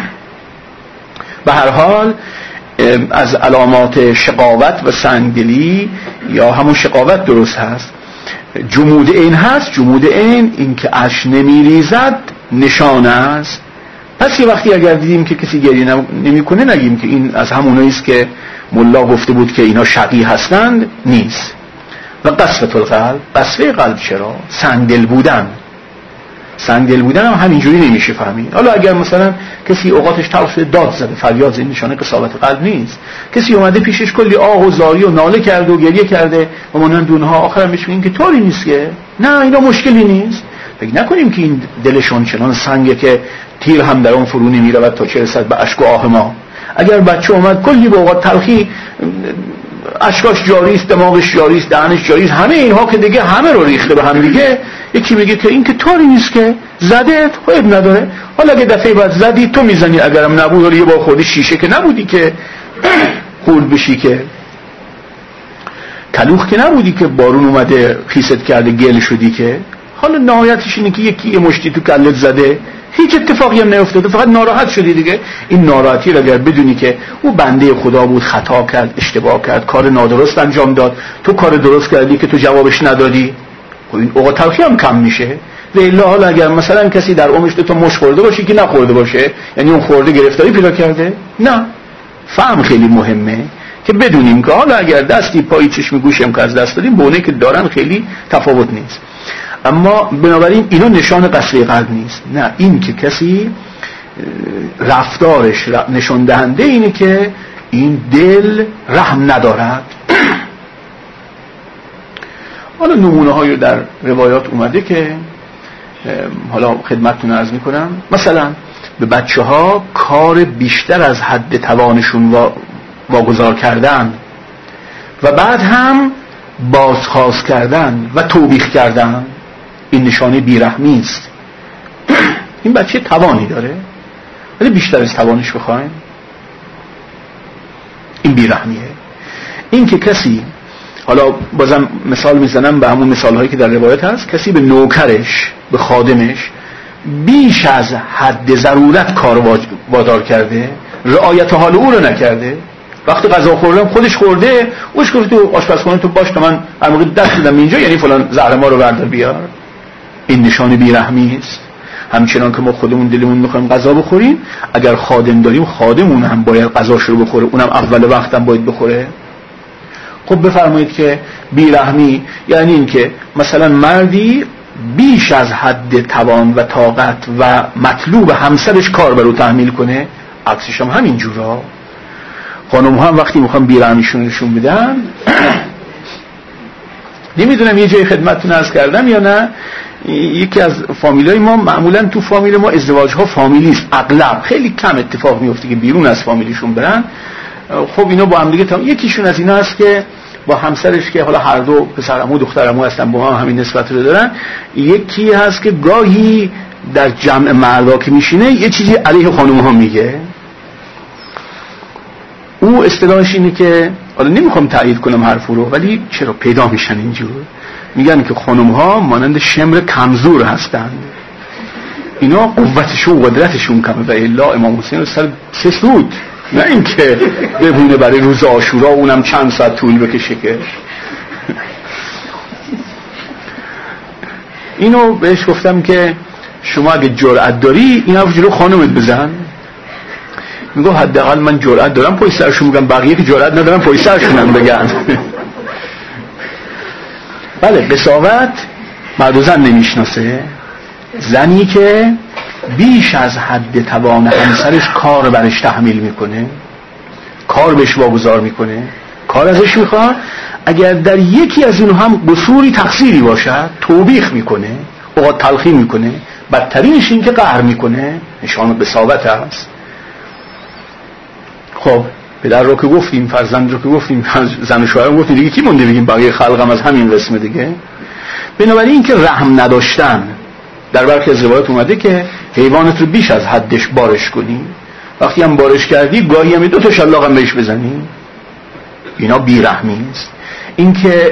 به هر حال از علامات شقاوت و سنگدلی یا همون شقاوت درست هست. جمود عین هست. جمود عین این که اش نمیریزد نشان است. پس یه وقتی اگر دیدیم که کسی گریه نمی کنه نگیم که این از همونایی است که ملا گفته بود که اینا شقی هستند، نیست. و قسوة القلب، قسوه قلب چرا؟ سنگدل بودن. سنگدل بودن هم همینجوری نمیشه فهمید. حالا اگر مثلا کسی اوقاتش تلخ شده داد زده فریاد زده، نشانه قساوت قلب نیست. کسی اومده پیشش کلی آه و زاری و ناله کرده و گریه کرده و مانند اونها، آخرم بهش میگیم که طوری نیست که نه اینا مشکلی نیست. فکر نکنیم که این دلشون چنان سنگه که تیر هم در اون فرو نمیرود تا چه رسد به اشک و آه ما. اگر بچه اومد کلی به اوقات تلخی اشکاش جاری است، دماغش جاری است، دهنش جاری است، همه اینها که دیگه همه رو ریخته به هم دیگه، یکی میگه که این که طوری نیست که زده خب نداره. حالا اگه دفعه بعد زدی تو میزنی، اگرم نبود حالا یه بار خوردی شیشه که نبودی که خورد بشی، که کلوخ که نبودی که بارون اومده خیست کرده گل شدی، که حالا نهایتش اینه که یکی یه مشتی تو کلت زده هیچ اتفاقی هم نیفتاده، فقط ناراحت شدی دیگه. این ناراحتی رو اگر بدونی که او بنده خدا بود، خطا کرد، اشتباه کرد، کار نادرست انجام داد، تو کار درست کردی که تو جوابش ندادی، خب این اوقات تلخی هم کم میشه. و الا حالا اگر مثلا کسی در عمرش تو مش خورده باشه که نخورده باشه، یعنی اون خورده گرفتاری پیدا کرده، نه. فهم خیلی مهمه که بدونیم که حالا اگر دستی پای چشم گوشم که از دست دادیم، بونه که دارن خیلی تفاوت نیست. اما بنابراین اینا نشان قسوه قلب نیست. نه، این که کسی رفتارش نشان دهنده اینه که این دل رحم ندارد. حالا نمونه هایی در روایات اومده که حالا خدمتتون عرض میکنم. مثلا به بچه ها کار بیشتر از حد توانشون واگذار کردن و بعد هم بازخواست کردن و توبیخ کردن، این نشانه بیرحمی است. این بچه توانی داره ولی بیشتر از توانش بخوایم، این بیرحمیه. این که کسی، حالا بازم مثال میزنم به همون مثال هایی که در روایت هست، کسی به نوکرش، به خادمش بیش از حد ضرورت کار وادار کرده، رعایت حال او رو نکرده. وقتی غذا خوردم خودش خورده، اوش گفت تو آشپزخونه تو باش تا من هر موقع دست میدم اینجا، یعنی فلان زهر ما رو بردار بیار. این نشانه بیرحمی است. همچنان که ما خودمون دلمون میخوایم غذا بخوریم، اگر خادم داریم خادمون هم باید غذاش رو بخوره، اونم اول وقت هم باید بخوره. خب بفرمایید که بیرحمی یعنی این که مثلا مردی بیش از حد توان و طاقت و مطلوب همسرش کار برو تحمیل کنه، عکسش هم همین جورا. خانم هم وقتی میخوام بیرحمیشون نشون بدن، نمیدونم یه جای خدمتتون عرض کردم یا نه، یکی از فامیلای ما، معمولا تو فامیل ما ازدواج ها فامیلیست، اغلب خیلی کم اتفاق میفته که بیرون از فامیلیشون برن. خب اینا با هم دیگه تا یکیشون از اینا هست که با همسرش که حالا هر دو پسرعمو دخترعمو هستن، با هم همین نسبت رو دارن. یکی هست که گاهی در جمع مردا که میشینه یه چیزی علیه خانم ها میگه. او اصطلاحش اینه که، حالا نمیخوام تایید کنم حرفو رو، ولی چرا پیدا میشن اینجور، میگن که خانم ها مانند شمر کمزور هستند، اینا قوتشون و قدرتشون کمه و الا امام حسین رو سر سه سود، نه اینکه ببونه برای روز عاشورا اونم چند ساعت طول بکشه. که اینو بهش گفتم که شما اگه جرأت داری این حرف جلو خانمت بزن. میگه حداقل من جرأت دارم پای سرشون میگم، بقیه که جرأت ندارم پای سرشونم بگن. بله، قساوت مرد و زن نمیشناسه. زنی که بیش از حد توان همسرش کار برش تحمیل میکنه، کار بهش واگذار میکنه، کار ازش میخواد، اگر در یکی از اینو هم قصوری تقصیری باشد توبیخ میکنه، اوقات تلخی میکنه، بدترینش این که قهر میکنه، نشان قساوت است. خب پدر رو که گفتیم، فرزند رو که گفتیم، زن و شوهر رو گفتیم، دیگه کی مونده بگیم بقیه خلقم از همین قسمه دیگه. بنابراین این که رحم نداشتن، در برخی از روایات اومده که حیوانت رو بیش از حدش بارش کنی، وقتی هم بارش کردی گاهی هم دو تا شلاق هم بهش بزنی، اینا بیرحمی است. این که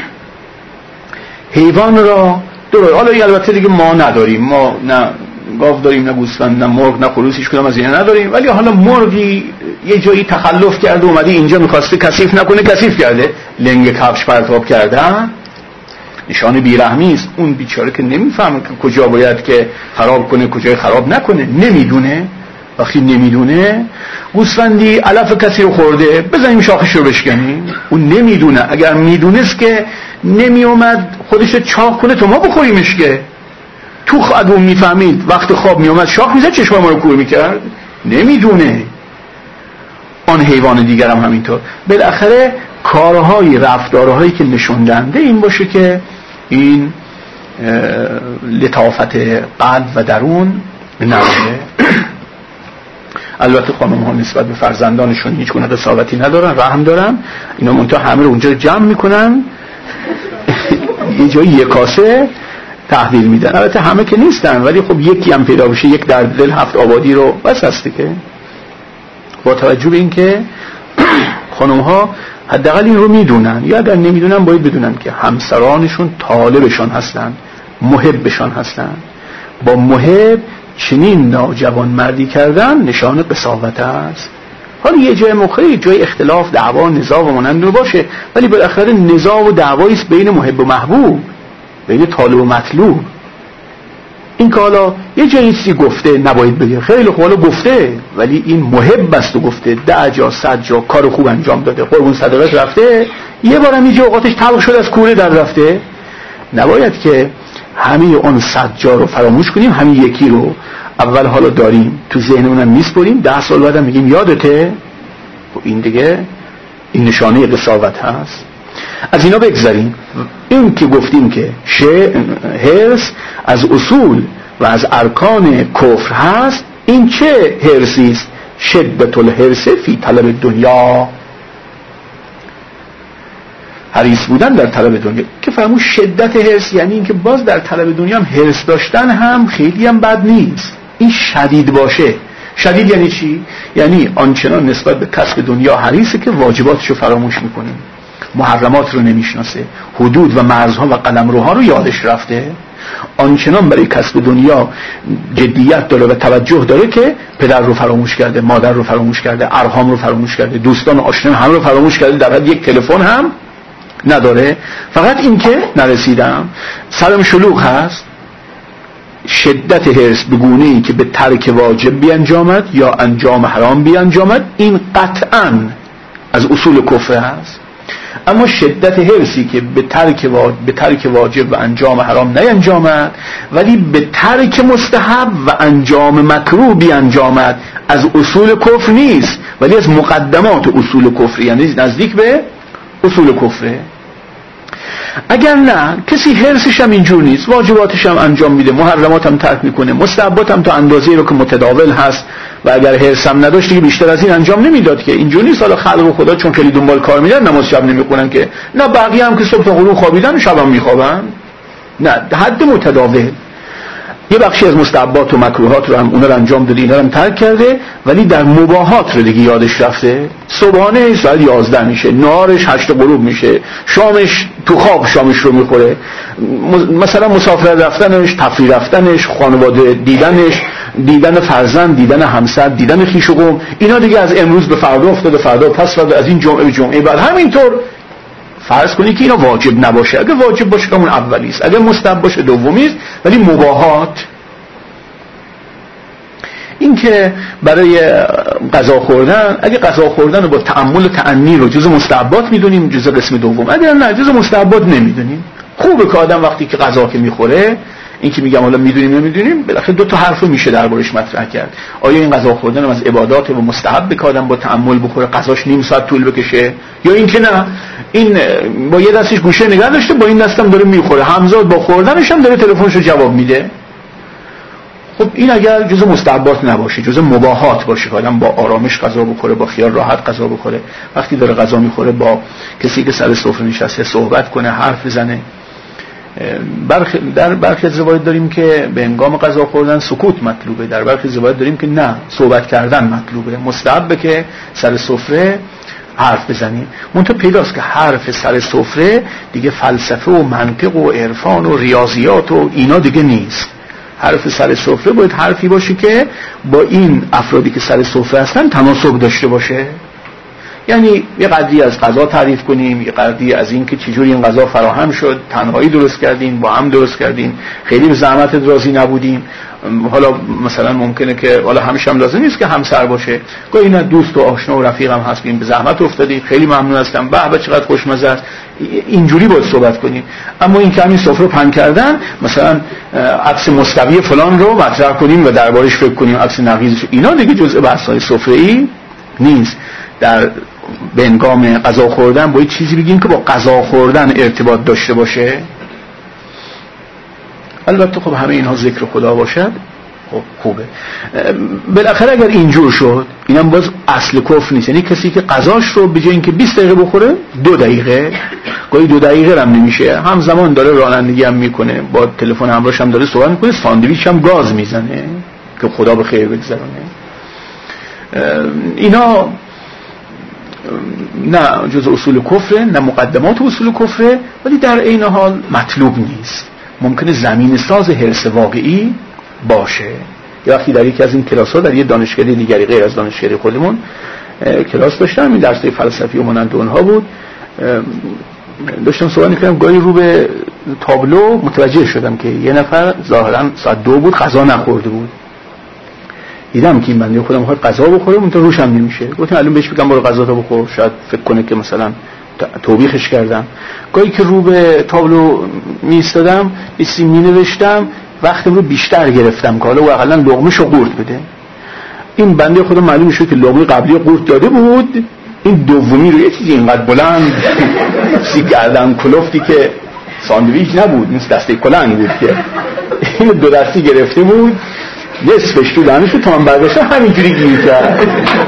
حیوان را درست، حالا البته دیگه ما نداریم، ما نه گاو داریم، نه گوسفند، نه مرغ، نه خروس، هیچ کدوم از اینا نداریم، ولی حالا مرغی یه جایی تخلف کرده اومده اینجا میخواسته کثیف نکنه، کثیف کرده، لنگ کفش پرتاب کرده، نشان بیرحمی است. اون بیچاره که نمیفهمه که کجا باید که خراب کنه کجای خراب نکنه، نمیدونه. وقتی نمیدونه، گوسفندی علف کسی رو خورده بزنیم شاخش رو بشکنیم، اون نمیدونه. اگر میدونست که نمیومد خودش چاق کنه تو ما بخوریمش، که تو اگه اون میفهمید وقت خواب میومد شاخ میزد چشم ما رو کور میکرد، نمیدونه. آن حیوان دیگر هم همینطور. بالاخره کارهای رفتارهایی که نشون دهنده این باشه که این لطافت قلب و درون نبوده. البته خانم ها نسبت به فرزندانشون هیچ گونه قساوتی ندارن، رحم دارن، اینا منتها همه رو اونجا جمع میکنن یه جایی یک کاسه تحویل میدن. البته همه که نیستن، ولی خب یکی هم پیدا بشه یک در دل هفت آبادی رو بس هسته. که با توجه به این که خانم ها حداقل این رو میدونن، یا اگر نمیدونن باید بدونن که همسرانشون طالبشان هستن، محبشان هستن. با محب چنین ناجوان مردی کردن نشان قساوت است. حالا یه جای مخیر، جای اختلاف، دعوا، نزاع و مانند باشه، ولی بالاخره نزاع و دعوایی است بین محب و محبوب، بین طالب و مطلوب. این که حالا یه جایی چیزی گفته نباید بگه، خیلی خوب حالا گفته، ولی این محب است و گفته، ده جا صد جا کار خوب انجام داده، قربون صدقات رفته، یه بارم یه اوقاتش تلخ شده از کوره در رفته، نباید که همه اون صد جا رو فراموش کنیم، همین یکی رو اول حالا داریم تو ذهنمونم میسپریم، ده سال بعدم میگیم یادته. این دیگه این نشانه قساوت هست. از اینا بگذاریم. این که گفتیم که حرص از اصول و از ارکان کفر هست، این چه حرصی است؟ شدت الحرص فی طلب دنیا، حریص بودن در طلب دنیا. که فهمون شدت حرص یعنی این که باز در طلب دنیا هم حرص داشتن هم خیلی هم بد نیست، این شدید باشه. شدید یعنی چی؟ یعنی آنچنان نسبت به کسب دنیا حریصه که واجباتش رو فراموش میکنه، محرمات رو نمیشناسه، حدود و مرزها و قلمروها رو یادش رفته، آنچنان برای کسب دنیا جدیت داره و توجه داره که پدر رو فراموش کرده، مادر رو فراموش کرده، ارحام رو فراموش کرده، دوستان و آشنایان هم رو فراموش کرده، در حد یک تلفن هم نداره. فقط این که نرسیدم، سرم شلوغ هست. شدت حرص به گونه ای که به ترک واجب بیانجامد یا انجام حرام بیانجامد، این قطعاً از اصول کفر هست. اما شدت حرصی که به ترک واجب, به ترک واجب و انجام حرام نینجامد، ولی به ترک مستحب و انجام مکروه بیانجامد، از اصول کفر نیست، ولی از مقدمات اصول کفر، یعنی نزدیک به اصول کفره. اگر نه کسی حرصش هم اینجور نیست، واجباتش هم انجام میده، محرمات هم ترک میکنه، مستحبات هم تا اندازه‌ای رو که متداول هست، و اگر حرص هم نداشت دیگه بیشتر از این انجام نمیداد. که اینجور نیست حالا خلق خدا چون خیلی دنبال کار میدن نماز شب نمیخونن، که نه بقیه هم که صبح تا غروب خوابیدن شب هم میخوابن، نه، حد متداول. یه بخشی از مستحبات و مکروهات رو هم اونا رو انجام داده، اینا رو هم ترک کرده، ولی در مباحات رو دیگه یادش رفته. صبحانه ساعت یازده میشه، نهارش هشت غروب میشه، شامش تو خواب شامش رو میخوره، مثلا مسافرت رفتنش، تفریح رفتنش، خانواده دیدنش، دیدن فرزند، دیدن همسر، دیدن خویش و قوم، اینا دیگه از امروز به فردا افتاده، فردا پس فردا، از این جمعه به جمعه بعد. همینطور فرض کنید که اینا واجب نباشه، اگه واجب باشه که اون اولی است، اگه مستحب باشه دومی است، ولی مباحات، این که برای غذا خوردن، اگه غذا خوردن رو با تأمل و تأنی رو جزء مستحبات میدونیم، جزء قسم دوم، اگه نه جزء مستحبات نمیدونیم. خوبه که آدم وقتی که غذا که میخوره، این که میگم حالا میدونیم نمیدونیم، بالاخره دو تا حرف رو میشه دربارش مطرح کرد. آیا این غذا خوردن از عبادات و مستحب که آدم با تأمل بخوره، غذاش نیم ساعت طول بکشه، یا این که نه، این با یه دستش گوشه نگه داشته، با این دستم داره میخوره، همزاد با خوردنش هم داره تلفنشو جواب میده. خب این اگر جزء مستحبات نباشه، جزء مباحات باشه که آدم با آرامش غذا بخوره، با خیال راحت غذا بخوره، وقتی داره غذا میخوره با کسی که سر سفره نشسته صحبت کنه، حرف بزنه. برخ... در برخی از روایات داریم که به هنگام غذا خوردن سکوت مطلوبه، در برخی از روایات داریم که نه، صحبت کردن مطلوبه، مستحبه که سر سفره حرف بزنیم. منتها پیداست که حرف سر سفره دیگه فلسفه و منطق و عرفان و ریاضیات و اینا دیگه نیست. حرف سر سفره باید حرفی باشه که با این افرادی که سر سفره هستن تناسب داشته باشه. یعنی یه قدری از غذا تعریف کنیم، یه قدری از این که چجوری این غذا فراهم شد، تنهایی درست کردیم، با هم درست کردیم، خیلی به زحمت راضی نبودیم. حالا مثلا ممکنه که حالا همیشه هم لازم نیست که همسر باشه، گاهی نه دوست و آشنا و رفیق هم هست، به زحمت افتادی، خیلی ممنون هستم، به به چقدر خوشمزه است، اینجوری باید صحبت کنیم. اما این که همین سفره پهن کردن، مثلا عکس مستوی فلان رو مطرح کنیم و دربارش فکر کنیم، عکس نقیضش، اینا دیگه جزء بحث‌های سفره‌ای نیست. در به هنگام غذا خوردن باید چیزی بگیم که با غذا خوردن ارتباط داشته باشه. البته خب همه اینها ذکر خدا باشد، خب خوبه. بالاخره اگر اینجور شد، اینم باز اصل کفر نیست. یعنی کسی که غذاش رو به جای اینکه بیست دقیقه بخوره، دو دقیقه، گاهی دو دقیقه هم نمیشه، همزمان داره رانندگی هم میکنه، با تلفن همراهش هم داره صحبت میکنه، ساندویچ هم گاز میزنه که خدا به خیر بگذرونه. اینا نه جز اصول کفره، نه مقدمات اصول کفره، ولی در عین حال مطلوب نیست. ممکنه زمین ساز حرص واقعی باشه. یا وقتی در یکی از این کلاس ها در یه دانشکده دیگری غیر از دانشکده خودمون کلاس داشتم، این درسای فلسفی و مانند اونها بود، داشتم صحبت می‌کردم، گاهی رو به تابلو متوجه شدم که یه نفر ظاهرا ساعت دو بود غذا نخورده بود. دیدم که این بنده خودم می‌خواد غذا بخوره، منتها روش هم نمیشه. گفتم الان بهش بگم برو غذا تو بخور، شاید فکر کنه که مثلا توبیخش کردم. گاهی که رو به تابلو می‌ایستادم، اسم می‌نوشتم، وقتم رو بیشتر گرفتم که حالا واقعا لقمه‌شو قورت بده. این بنده خودم معلوم شد که لقمه قبلی قورت داده بود، این دومی رو یه چیزی اینقدر بلند سی گردن کلفتی که ساندویچ نبود، این دسته کلنگ بود که این دو دستی گرفته بود، نصفش تو دهنش رو تا من برداشتم همینجوری گیر کرد.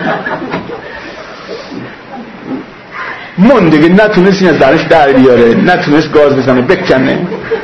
من دیگه نتونست این از درش در بیاره، نتونست گاز بزنه بکنه.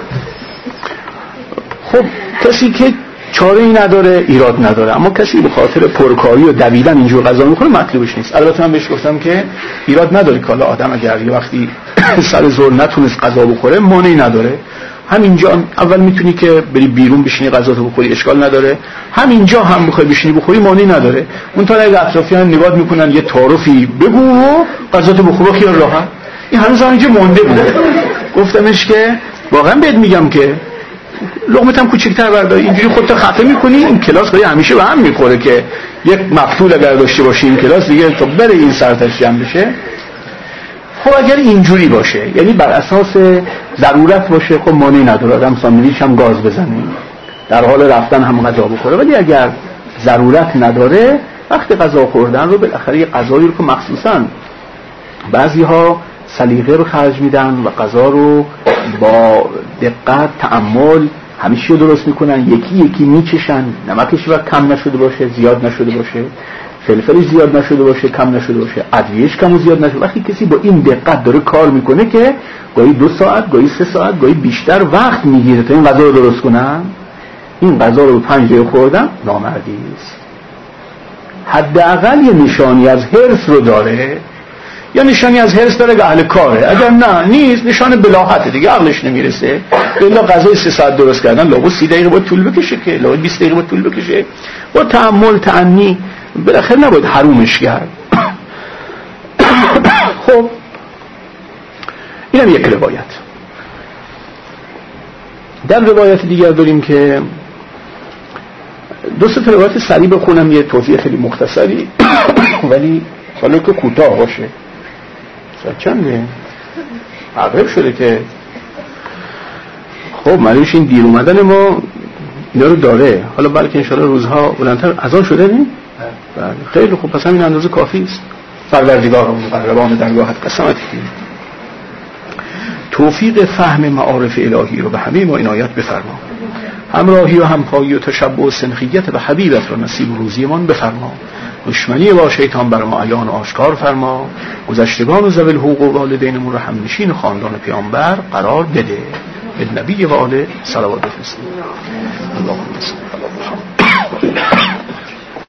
خب کسی که چاره ای نداره ایراد نداره، اما کسی به خاطر پرکاری و دویدن اینجور غذا میخوره مطلوبش نیست. البته من بهش گفتم که ایراد نداره که حالا آدم اگر یه وقتی سر ظهر نتونست غذا بخوره مانعی نداره، همینجا اول میتونی که بری بیرون بشینی غذا تو بخوری، اشکال نداره، همینجا هم بخوای بشینی بخوری مانعی نداره. اون تا اگه اطرافیان نگاه میکنن یه تعارفی بگو و غذا تو بخور خیال راحت. این هنوز همینجا مونده بود. گفتمش که واقعا بهت میگم که لقمت هم کوچکتر بردار، اینجوری خودت خفه میکنی، این کلاس برای همیشه به هم میخوره که یک مقتول اگر داشته باشی این کلاس دیگه تا بره این سرتش جمع بشه. خب اگر اینجوری باشه، یعنی بر اساس ضرورت باشه، خب مانعی نداره آدم ساندویچ هم گاز بزنه، در حال رفتن هم غذا بخوره. ولی اگر ضرورت نداره، وقت غذا خوردن رو بالاخره یه غذایی رو که مخصوصا بعضی‌ها سلیقه رو خرج میدن و غذا رو با دقت تأمل همیشه درست میکنن، یکی یکی میچشن، نمکش وقت کم نشده باشه، زیاد نشده باشه، فلفلش زیاد نشده باشه، کم نشده باشه، ادویه‌اش کم و زیاد نشده. وقتی کسی با این دقت داره کار میکنه که گاهی دو ساعت، گاهی سه ساعت، گاهی بیشتر وقت میگیره تا این غذا رو درست کنن، این غذا رو پنج دقیقه خوردن نامردی است. حداقل یه نشانی از حرص رو داره، یا نشانی از حرص داره که اهل کاره. اگر نه نیست، نشان بلاغته دیگه، عقلش نمیرسه. بلا غذای سه ساعت درست کردن لابد سی دقیقه باید طول بکشه، که لابد بیست دقیقه باید طول بکشه، با تأمل تأنی، بالاخره نباید حرومش کرد. خب اینم یک روایت. در روایت دیگر داریم که دو سه روایت سریع بخونم، یه توضیح خیلی مختصری ولی حالا که کوتاه باشه. ساعت چنده؟ مغرب شده که. خب معلومش این دیر اومدن ما اینا رو داره. حالا بلکه انشاءالله روزها بلندتر اذان شده نیم؟ بله. خیلی خوب، پس همین اندازه کافی است. پروردگارم مقربان درگاهت قسمت کنیم، توفیق فهم معارف الهی رو به همه ما عنایت بفرما. همراهی و همپایی و تشبع و سنخیت به حبیبت را نصیب روزیمان بفرما. دشمنی با شیطان بر ما عیان و آشکار فرما. گذشتگان و ذوی الحقوق و والدینمون را همنشین و خاندان پیامبر قرار بده. به نبی و آله صلوات بفرست. اللهم صل علی محمد.